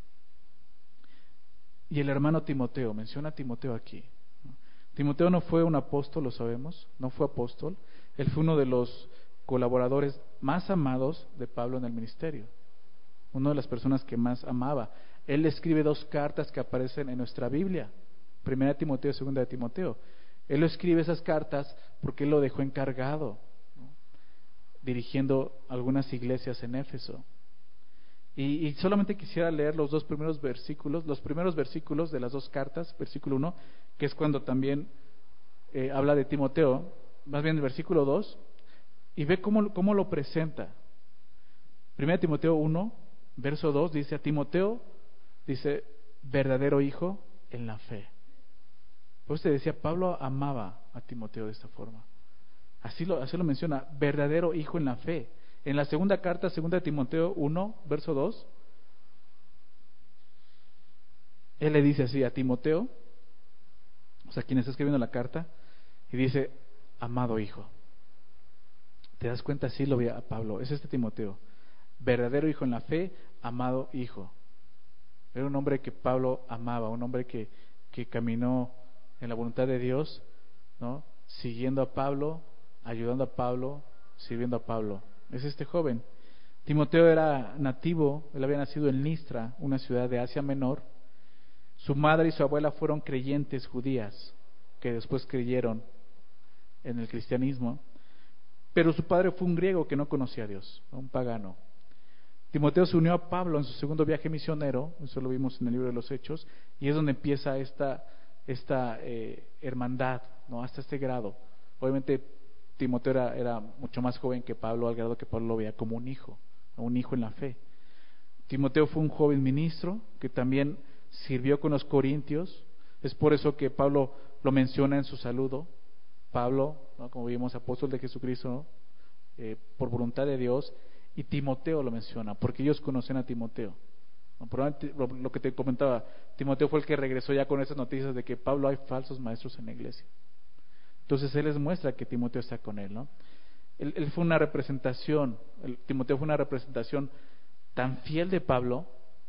y el hermano Timoteo, menciona a Timoteo aquí. Timoteo no fue un apóstol, lo sabemos, no fue apóstol. Él fue uno de los colaboradores más amados de Pablo en el ministerio, una de las personas que más amaba. Él escribe dos cartas que aparecen en nuestra Biblia, primera de Timoteo y segunda de Timoteo. Él lo escribe esas cartas porque él lo dejó encargado, ¿no?, dirigiendo algunas iglesias en Éfeso. Y, y solamente quisiera leer los dos primeros versículos, los primeros versículos de las dos cartas, versículo uno, que es cuando también eh, habla de Timoteo, más bien el versículo dos, y ve cómo, cómo lo presenta. Primera de Timoteo uno, verso dos, dice a Timoteo, dice, verdadero hijo en la fe. Por eso te decía, Pablo amaba a Timoteo de esta forma. Así lo, así lo menciona, verdadero hijo en la fe. En la segunda carta, segunda de Timoteo uno, verso dos, él le dice así a Timoteo, o sea, quien está escribiendo la carta, y dice, amado hijo. ¿Te das cuenta? Así lo veía a Pablo. Es este Timoteo. Verdadero hijo en la fe, amado hijo. Era un hombre que Pablo amaba, un hombre que, que caminó en la voluntad de Dios, ¿no? Siguiendo a Pablo, ayudando a Pablo, sirviendo a Pablo. Es este joven. Timoteo era nativo, él había nacido en Listra, una ciudad de Asia Menor. Su madre y su abuela fueron creyentes judías, que después creyeron en el cristianismo. Pero su padre fue un griego que no conocía a Dios, un pagano. Timoteo se unió a Pablo en su segundo viaje misionero, eso lo vimos en el libro de los Hechos, y es donde empieza esta, esta eh, hermandad, ¿no? Hasta este grado. Obviamente Timoteo era, era mucho más joven que Pablo, al grado que Pablo lo veía como un hijo, un hijo en la fe. Timoteo fue un joven ministro que también sirvió con los corintios. Es por eso que Pablo lo menciona en su saludo. Pablo, ¿no? Como vimos, apóstol de Jesucristo, ¿no? eh, por voluntad de Dios. Y Timoteo lo menciona, porque ellos conocen a Timoteo. ¿No? Lo, lo que te comentaba, Timoteo fue el que regresó ya con esas noticias de que Pablo hay falsos maestros en la iglesia. Entonces él les muestra que Timoteo está con él, ¿no? Él, él fue una representación, el, Timoteo fue una representación tan fiel de Pablo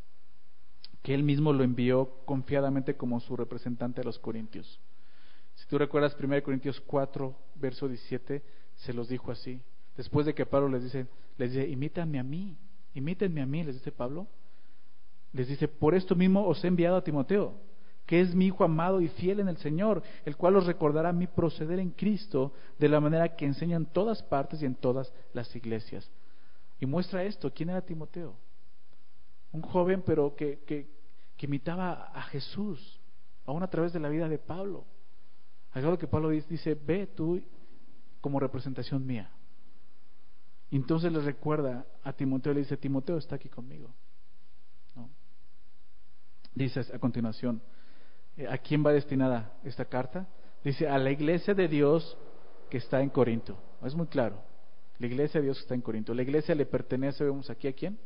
que él mismo lo envió confiadamente como su representante a los corintios. Si tú recuerdas primera Corintios cuatro, verso diecisiete, se los dijo así. Después de que Pablo les dice, les dice, imítanme a mí, imítenme a mí, les dice Pablo. Les dice, por esto mismo os he enviado a Timoteo, que es mi hijo amado y fiel en el Señor, el cual os recordará mi proceder en Cristo, de la manera que enseña en todas partes y en todas las iglesias. Y muestra esto, ¿quién era Timoteo? Un joven pero que, que, que imitaba a Jesús, aún a través de la vida de Pablo. Al grado que Pablo dice, ve tú como representación mía. Y entonces le recuerda a Timoteo, le dice, Timoteo está aquí conmigo, ¿no? Dice a continuación, ¿a quién va destinada esta carta? Dice, a la iglesia de Dios que está en Corinto. Es muy claro, la iglesia de Dios que está en Corinto. La iglesia le pertenece, vemos aquí, ¿a quién?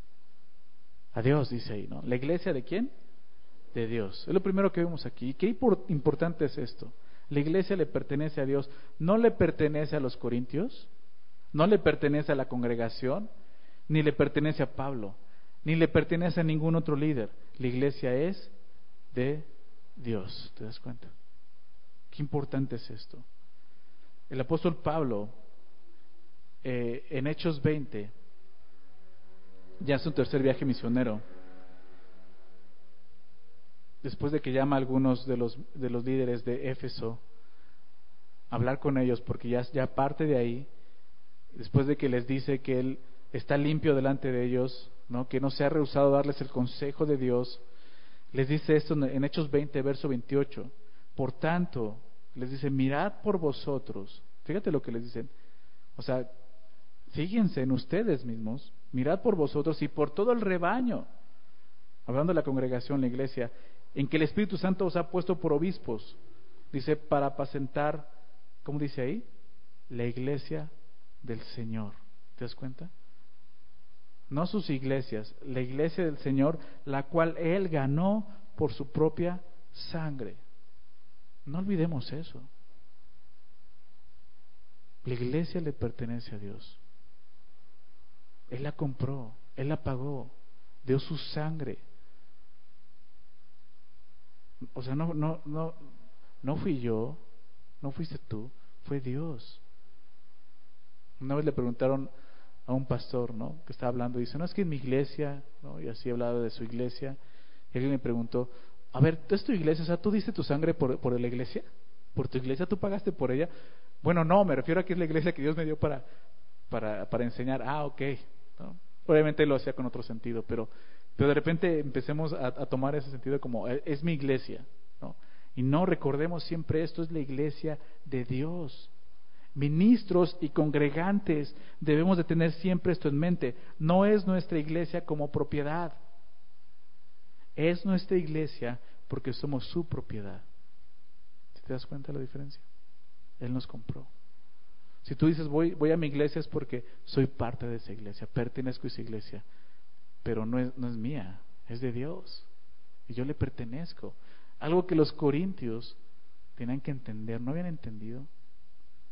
A Dios, dice ahí, ¿no? ¿La iglesia de quién? De Dios. Es lo primero que vemos aquí. ¿Y qué importante es esto? La iglesia le pertenece a Dios, no le pertenece a los corintios, no le pertenece a la congregación, ni le pertenece a Pablo, ni le pertenece a ningún otro líder. La iglesia es de Dios. ¿Te das cuenta? Qué importante es esto. El apóstol Pablo, eh, en Hechos veinte, ya es su tercer viaje misionero, después de que llama a algunos de los, de los líderes de Éfeso a hablar con ellos, porque ya, ya parte de ahí, después de que les dice que él está limpio delante de ellos, ¿no? Que no se ha rehusado a darles el consejo de Dios, les dice esto en Hechos veinte, verso veintiocho. Por tanto, les dice, mirad por vosotros. Fíjate lo que les dicen. O sea, fíjense en ustedes mismos, mirad por vosotros y por todo el rebaño, hablando de la congregación, la iglesia, en que el Espíritu Santo os ha puesto por obispos, dice, para apacentar, ¿cómo dice ahí? La iglesia del Señor. ¿Te das cuenta? No sus iglesias, la iglesia del Señor, la cual Él ganó por su propia sangre. No olvidemos eso. La iglesia le pertenece a Dios. Él la compró, Él la pagó, dio su sangre. O sea, no, no, no, no fui yo, no fuiste tú, fue Dios. Una vez le preguntaron a un pastor, ¿no? Que estaba hablando, y dice, no, es que en mi iglesia, ¿no? Y así hablaba de su iglesia. Y alguien le preguntó, a ver, ¿es tu iglesia? O sea, ¿tú diste tu sangre por, por la iglesia? ¿Por tu iglesia? ¿Tú pagaste por ella? Bueno, no, me refiero a que es la iglesia que Dios me dio para, para, para enseñar. Ah, ok, ¿no? Obviamente lo hacía con otro sentido, pero, pero de repente empecemos a, a tomar ese sentido como, es mi iglesia, ¿no? Y no, recordemos siempre esto, es la iglesia de Dios. Ministros y congregantes debemos de tener siempre esto en mente. No es nuestra iglesia como propiedad, es nuestra iglesia porque somos su propiedad. ¿Te das cuenta de la diferencia? Él nos compró. Si tú dices voy, voy a mi iglesia es porque soy parte de esa iglesia, pertenezco a esa iglesia, pero no es, no es mía, es de Dios y yo le pertenezco. Algo que los corintios tenían que entender, no habían entendido.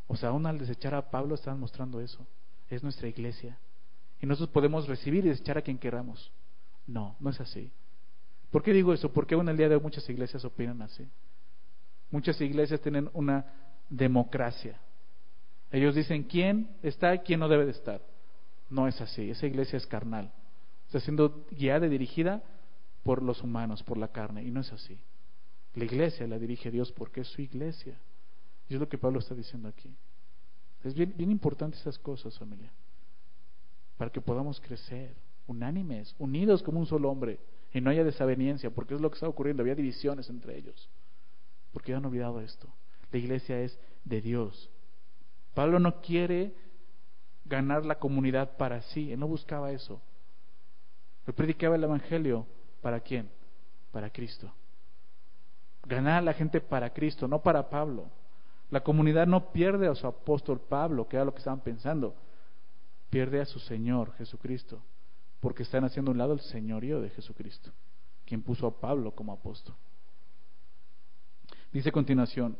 O sea, aún al desechar a Pablo estaban mostrando eso. Es nuestra iglesia. Y nosotros podemos recibir y desechar a quien queramos. No, no es así. ¿Por qué digo eso? Porque aún el día de hoy muchas iglesias opinan así. Muchas iglesias tienen una democracia. Ellos dicen quién está y quién no debe de estar. No es así. Esa iglesia es carnal. Está siendo guiada y dirigida por los humanos, por la carne. Y no es así. La iglesia la dirige Dios porque es su iglesia. Y es lo que Pablo está diciendo aquí. Es bien, bien importante esas cosas, familia. Para que podamos crecer, unánimes, unidos como un solo hombre. Y no haya desaveniencia, porque es lo que está ocurriendo. Había divisiones entre ellos. Porque ya han olvidado esto. La iglesia es de Dios. Pablo no quiere ganar la comunidad para sí. Él no buscaba eso. Él predicaba el evangelio. ¿Para quién? Para Cristo. Ganar a la gente para Cristo, no para Pablo. La comunidad no pierde a su apóstol Pablo, que era lo que estaban pensando. Pierde a su Señor Jesucristo, porque están haciendo a un lado el señorío de Jesucristo, quien puso a Pablo como apóstol. Dice a continuación,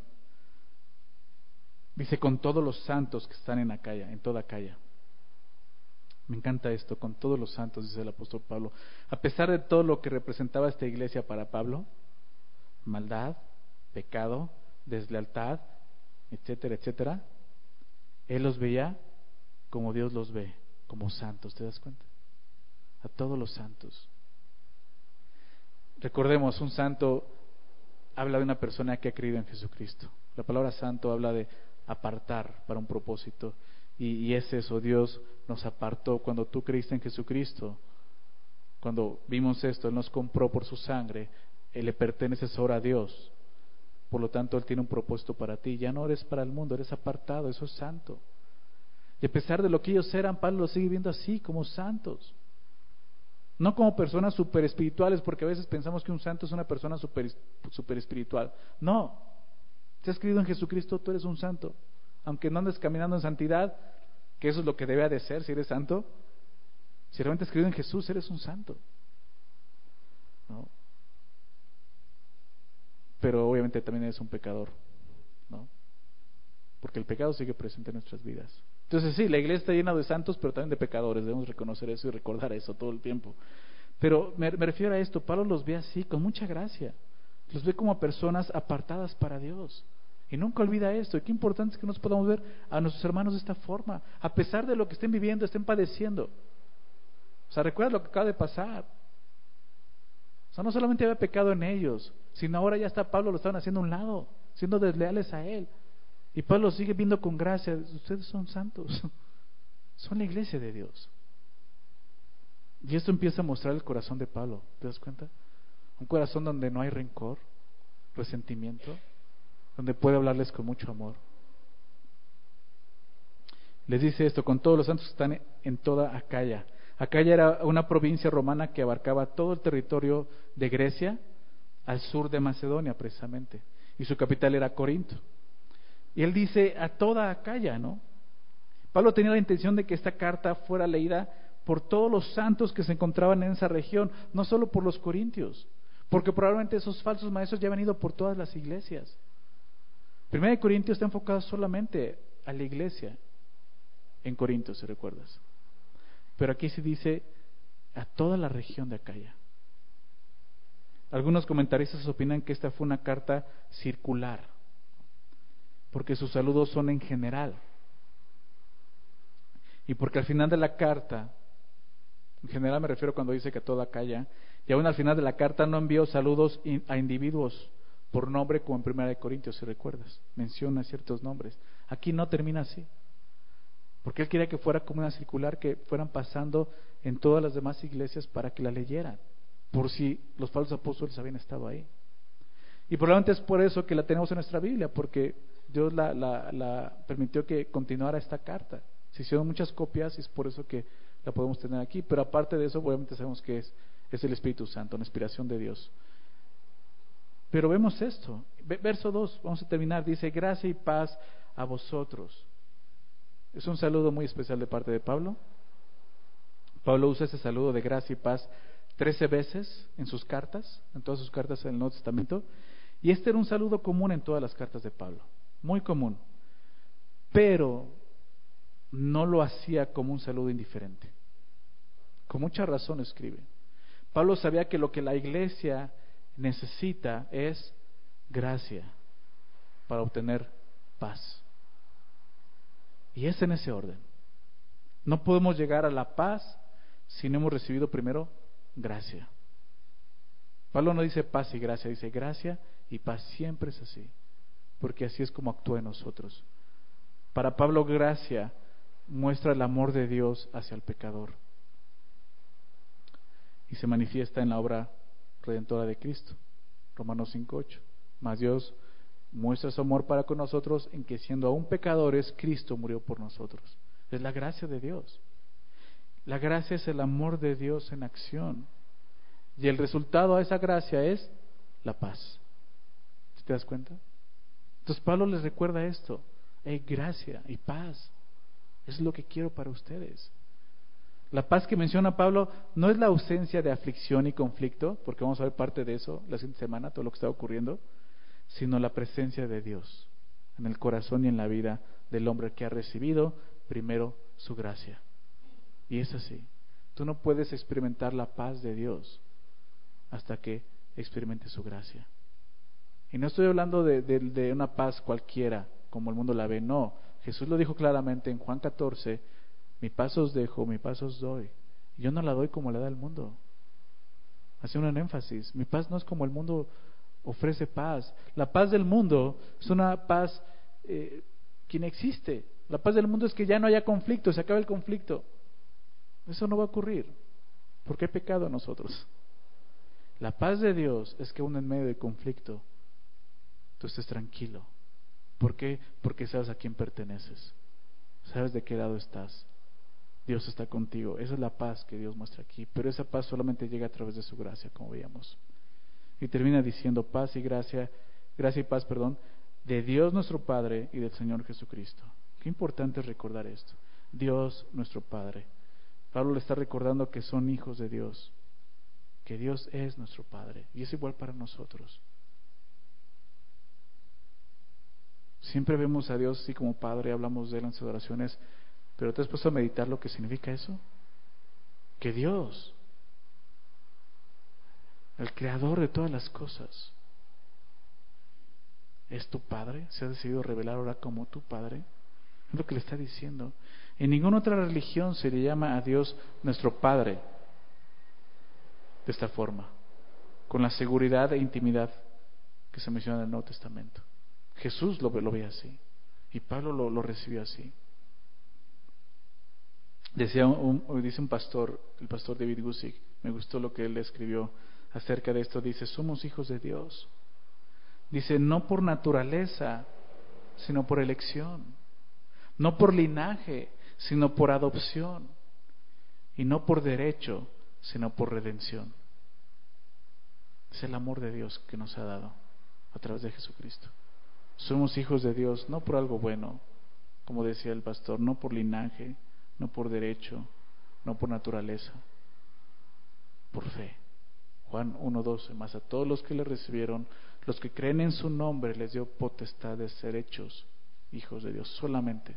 dice con todos los santos que están en Acaya, en toda Acaya. Me encanta esto, con todos los santos, dice el apóstol Pablo. A pesar de todo lo que representaba esta iglesia para Pablo, maldad, pecado, deslealtad, etcétera, etcétera, él los veía como Dios los ve, como santos. ¿Te das cuenta? A todos los santos. Recordemos, un santo habla de una persona que ha creído en Jesucristo. La palabra santo habla de apartar para un propósito, y, y es eso. Dios nos apartó cuando tú creíste en Jesucristo. Cuando vimos esto, Él nos compró por su sangre. Él le perteneces ahora a Dios. Por lo tanto, Él tiene un propósito para ti. Ya no eres para el mundo, eres apartado. Eso es santo. Y a pesar de lo que ellos eran, Pablo los sigue viendo así, como santos. No como personas super espirituales, porque a veces pensamos que un santo es una persona super, super espiritual. No. Si has creído en Jesucristo, tú eres un santo. Aunque no andes caminando en santidad, que eso es lo que debe de ser si eres santo. Si realmente has creído en Jesús, eres un santo. ¿No? Pero obviamente también eres un pecador, ¿no? Porque el pecado sigue presente en nuestras vidas. Entonces sí, la iglesia está llena de santos, pero también de pecadores. Debemos reconocer eso y recordar eso todo el tiempo. Pero me, me refiero a esto. Pablo los ve así, con mucha gracia. Los ve como personas apartadas para Dios. Y nunca olvida esto. Y qué importante es que nos podamos ver a nuestros hermanos de esta forma. A pesar de lo que estén viviendo, estén padeciendo. O sea, recuerda lo que acaba de pasar. O sea, no solamente había pecado en ellos, sino ahora ya está Pablo, lo estaban haciendo a un lado, siendo desleales a él. Y Pablo sigue viendo con gracia, ustedes son santos, son la iglesia de Dios. Y esto empieza a mostrar el corazón de Pablo, ¿te das cuenta? Un corazón donde no hay rencor, resentimiento, donde puede hablarles con mucho amor. Les dice esto, con todos los santos que están en toda Acaya. Acaya era una provincia romana que abarcaba todo el territorio de Grecia, al sur de Macedonia precisamente, y su capital era Corinto. Y él dice a toda Acaya, ¿no? Pablo tenía la intención de que esta carta fuera leída por todos los santos que se encontraban en esa región, no solo por los corintios, porque probablemente esos falsos maestros ya han ido por todas las iglesias. Primera de Corintios está enfocado solamente a la iglesia en Corinto, si recuerdas. Pero aquí se dice a toda la región de Acaya. Algunos comentaristas opinan que esta fue una carta circular, porque sus saludos son en general. Y porque al final de la carta, en general me refiero cuando dice que a toda Acaya, y aún al final de la carta no envió saludos a individuos por nombre como en Primera de Corintios, si recuerdas. Menciona ciertos nombres. Aquí no termina así. Porque él quería que fuera como una circular, que fueran pasando en todas las demás iglesias para que la leyeran, por si los falsos apóstoles habían estado ahí. Y probablemente es por eso que la tenemos en nuestra Biblia, porque Dios la, la, la permitió que continuara esta carta. Se hicieron muchas copias y es por eso que la podemos tener aquí. Pero aparte de eso, obviamente sabemos que es, es el Espíritu Santo, una inspiración de Dios. Pero vemos esto, verso dos, vamos a terminar, dice, gracia y paz a vosotros. Es un saludo muy especial de parte de Pablo. Pablo usa ese saludo de gracia y paz trece veces en sus cartas, en todas sus cartas del Nuevo Testamento. Y este era un saludo común en todas las cartas de Pablo, muy común. pero no lo hacía como un saludo indiferente. Con mucha razón escribe. Pablo sabía que lo que la iglesia necesita es gracia para obtener paz. Y es en ese orden. No podemos llegar a la paz si no hemos recibido primero gracia. Pablo no dice paz y gracia, dice gracia y paz. Siempre es así, porque así es como actúa en nosotros. Para Pablo, gracia muestra el amor de Dios hacia el pecador y se manifiesta en la obra redentora de Cristo. Romanos cinco ocho. Mas Dios muestra su amor para con nosotros en que, siendo aún pecadores, Cristo murió por nosotros. Es la gracia de Dios. La gracia es el amor de Dios en acción. Y el resultado a esa gracia es la paz. ¿Te das cuenta? Entonces Pablo les recuerda esto. Hay gracia y paz. Es lo que quiero para ustedes. La paz que menciona Pablo no es la ausencia de aflicción y conflicto, porque vamos a ver parte de eso la siguiente semana, todo lo que está ocurriendo, sino la presencia de Dios en el corazón y en la vida del hombre que ha recibido primero su gracia. Y es así. Tú no puedes experimentar la paz de Dios hasta que experimentes su gracia. Y no estoy hablando de, de, de una paz cualquiera, como el mundo la ve, no. Jesús lo dijo claramente en Juan catorce, mi paz os dejo, mi paz os doy. Yo no la doy como la da el mundo. Hace un énfasis, mi paz no es como el mundo ofrece paz. La paz del mundo es una paz eh, que no existe. La paz del mundo es que ya no haya conflicto, se acaba el conflicto. Eso no va a ocurrir, porque hay pecado en nosotros. La paz de Dios es que aún en medio de conflicto tú estés tranquilo. ¿Por qué? Porque sabes a quién perteneces, sabes de qué lado estás. Dios está contigo. Esa es la paz que Dios muestra aquí, pero esa paz solamente llega a través de su gracia, como veíamos. Y termina diciendo paz y gracia, gracia y paz, perdón, de Dios nuestro Padre y del Señor Jesucristo. Qué importante es recordar esto. Dios nuestro Padre. Pablo le está recordando que son hijos de Dios, que Dios es nuestro Padre y es igual para nosotros. Siempre vemos a Dios así como Padre, hablamos de Él en sus oraciones, pero ¿te has puesto a meditar lo que significa eso? Que Dios, el creador de todas las cosas, es tu Padre, se ha decidido revelar ahora como tu Padre. Es lo que le está diciendo. En ninguna otra religión se le llama a Dios nuestro Padre de esta forma, con la seguridad e intimidad que se menciona en el Nuevo Testamento. Jesús lo, lo ve así y Pablo lo, lo recibió así. Decía un, un, dice un pastor, el pastor David Gusick, me gustó lo que él escribió acerca de esto. Dice, somos hijos de Dios. Dice, no por naturaleza, sino por elección. No por linaje, sino por adopción. Y no por derecho, sino por redención. Es el amor de Dios que nos ha dado a través de Jesucristo. Somos hijos de Dios no por algo bueno, como decía el pastor, no por linaje, no por derecho, no por naturaleza, por fe. Juan uno doce, más a todos los que le recibieron, los que creen en su nombre, les dio potestad de ser hechos hijos de Dios, solamente.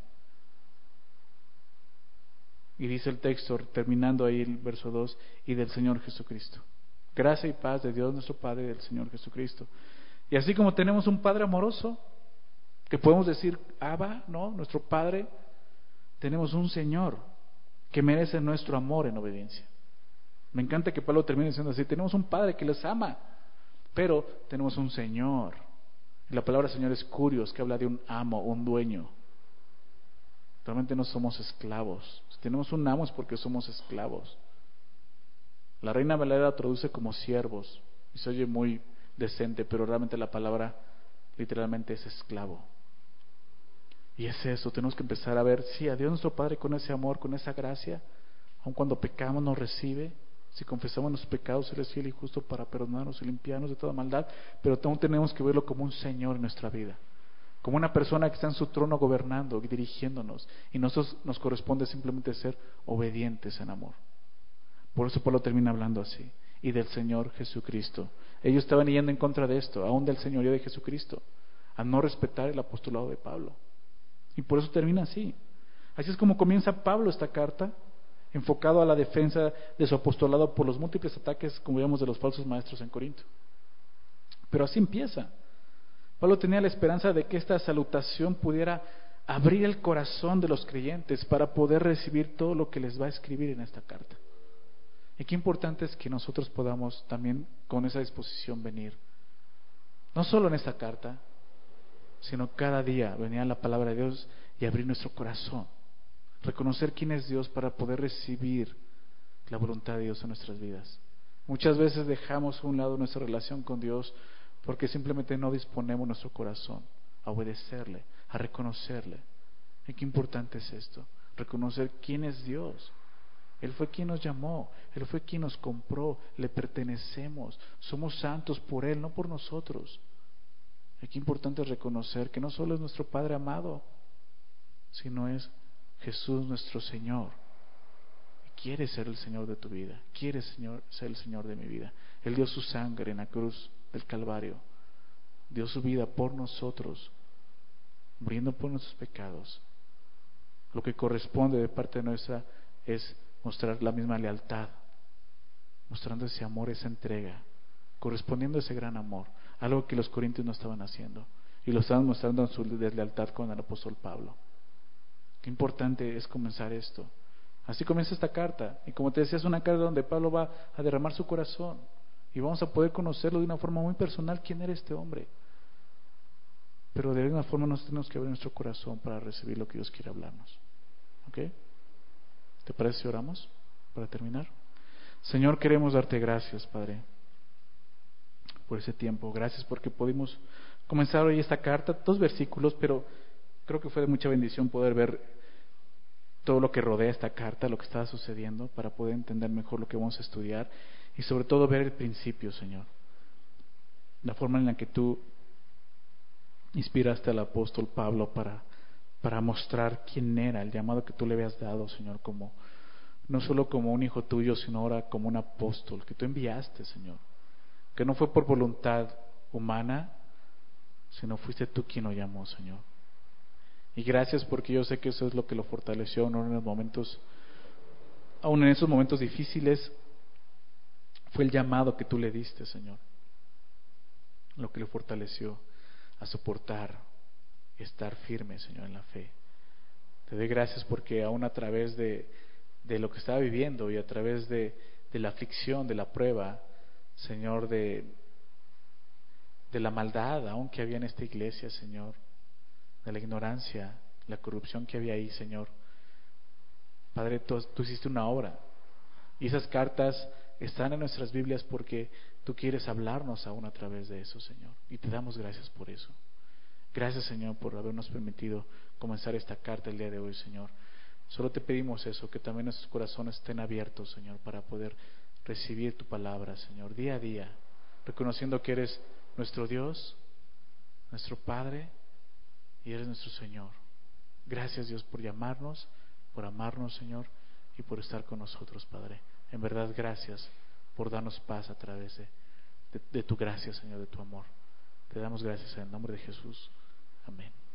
Y dice el texto, terminando ahí el verso dos, y del Señor Jesucristo. Gracia y paz de Dios nuestro Padre y del Señor Jesucristo. Y así como tenemos un Padre amoroso, que podemos decir, Abba, ¿no? Nuestro Padre, tenemos un Señor que merece nuestro amor en obediencia. Me encanta que Pablo termine diciendo así, tenemos un Padre que les ama, pero tenemos un Señor. Y la palabra Señor es curios, que habla de un amo, un dueño. Realmente no somos esclavos. Si tenemos un amo es porque somos esclavos. La Reina Valera traduce como siervos, y se oye muy decente, pero realmente la palabra literalmente es esclavo. Y es eso, tenemos que empezar a ver, sí, a Dios nuestro Padre con ese amor, con esa gracia, aun cuando pecamos nos recibe. Si confesamos nuestros pecados, Él es fiel y justo para perdonarnos y limpiarnos de toda maldad, pero aún tenemos que verlo como un Señor en nuestra vida, como una persona que está en su trono gobernando y dirigiéndonos, y nosotros nos corresponde simplemente ser obedientes en amor. Por eso Pablo termina hablando así, y del Señor Jesucristo. Ellos estaban yendo en contra de esto, aún del señorío de Jesucristo, a no respetar el apostolado de Pablo. Y por eso termina así. Así es como comienza Pablo esta carta, enfocado a la defensa de su apostolado por los múltiples ataques, como vemos, de los falsos maestros en Corinto. Pero así empieza. Pablo tenía la esperanza de que esta salutación pudiera abrir el corazón de los creyentes para poder recibir todo lo que les va a escribir en esta carta. Y qué importante es que nosotros podamos también con esa disposición venir. No solo en esta carta, sino cada día venir a la palabra de Dios y abrir nuestro corazón. Reconocer quién es Dios para poder recibir la voluntad de Dios en nuestras vidas. Muchas veces dejamos a un lado nuestra relación con Dios porque simplemente no disponemos nuestro corazón a obedecerle, a reconocerle. Y qué importante es esto, reconocer quién es Dios. Él fue quien nos llamó, Él fue quien nos compró, le pertenecemos, somos santos por Él, no por nosotros. Y qué importante es reconocer que no solo es nuestro Padre amado, sino es Jesús nuestro Señor. Y quiere ser el Señor de tu vida, quiere Señor, ser el Señor de mi vida. Él dio su sangre en la cruz del Calvario, dio su vida por nosotros, muriendo por nuestros pecados. Lo que corresponde de parte nuestra es mostrar la misma lealtad, mostrando ese amor, esa entrega, correspondiendo a ese gran amor, algo que los corintios no estaban haciendo, y lo estaban mostrando en su deslealtad con el apóstol Pablo. Qué importante es comenzar esto. Así comienza esta carta, y como te decía, es una carta donde Pablo va a derramar su corazón, y vamos a poder conocerlo de una forma muy personal, quién era este hombre. Pero de alguna forma nos tenemos que abrir nuestro corazón para recibir lo que Dios quiere hablarnos. ¿Ok? ¿Te parece si oramos para terminar? Señor, queremos darte gracias, Padre, por ese tiempo. Gracias porque pudimos comenzar hoy esta carta, dos versículos, pero creo que fue de mucha bendición poder ver todo lo que rodea esta carta, lo que estaba sucediendo, para poder entender mejor lo que vamos a estudiar y sobre todo ver el principio, Señor. La forma en la que tú inspiraste al apóstol Pablo para, para mostrar quién era, el llamado que tú le habías dado, Señor, como no solo como un hijo tuyo, sino ahora como un apóstol que tú enviaste, Señor, que no fue por voluntad humana, sino fuiste tú quien lo llamó, Señor. Y gracias porque yo sé que eso es lo que lo fortaleció aún en los momentos, aún en esos momentos difíciles, fue el llamado que tú le diste, Señor, lo que le fortaleció a soportar y estar firme, Señor, en la fe. Te doy gracias porque aún a través de, de lo que estaba viviendo y a través de, de la aflicción, de la prueba, Señor, de, de la maldad aún que había en esta iglesia, Señor, de la ignorancia, la corrupción que había ahí, Señor, Padre, tú, tú hiciste una obra y esas cartas están en nuestras Biblias porque tú quieres hablarnos aún a través de eso, Señor, y te damos gracias por eso. Gracias, Señor, por habernos permitido comenzar esta carta el día de hoy, Señor. Solo te pedimos eso, que también nuestros corazones estén abiertos, Señor, para poder recibir tu palabra, Señor, día a día, reconociendo que eres nuestro Dios, nuestro Padre y eres nuestro Señor. Gracias, Dios, por llamarnos, por amarnos, Señor, y por estar con nosotros, Padre. En verdad, gracias por darnos paz a través de, de, de tu gracia, Señor, de tu amor. Te damos gracias en el nombre de Jesús. Amén.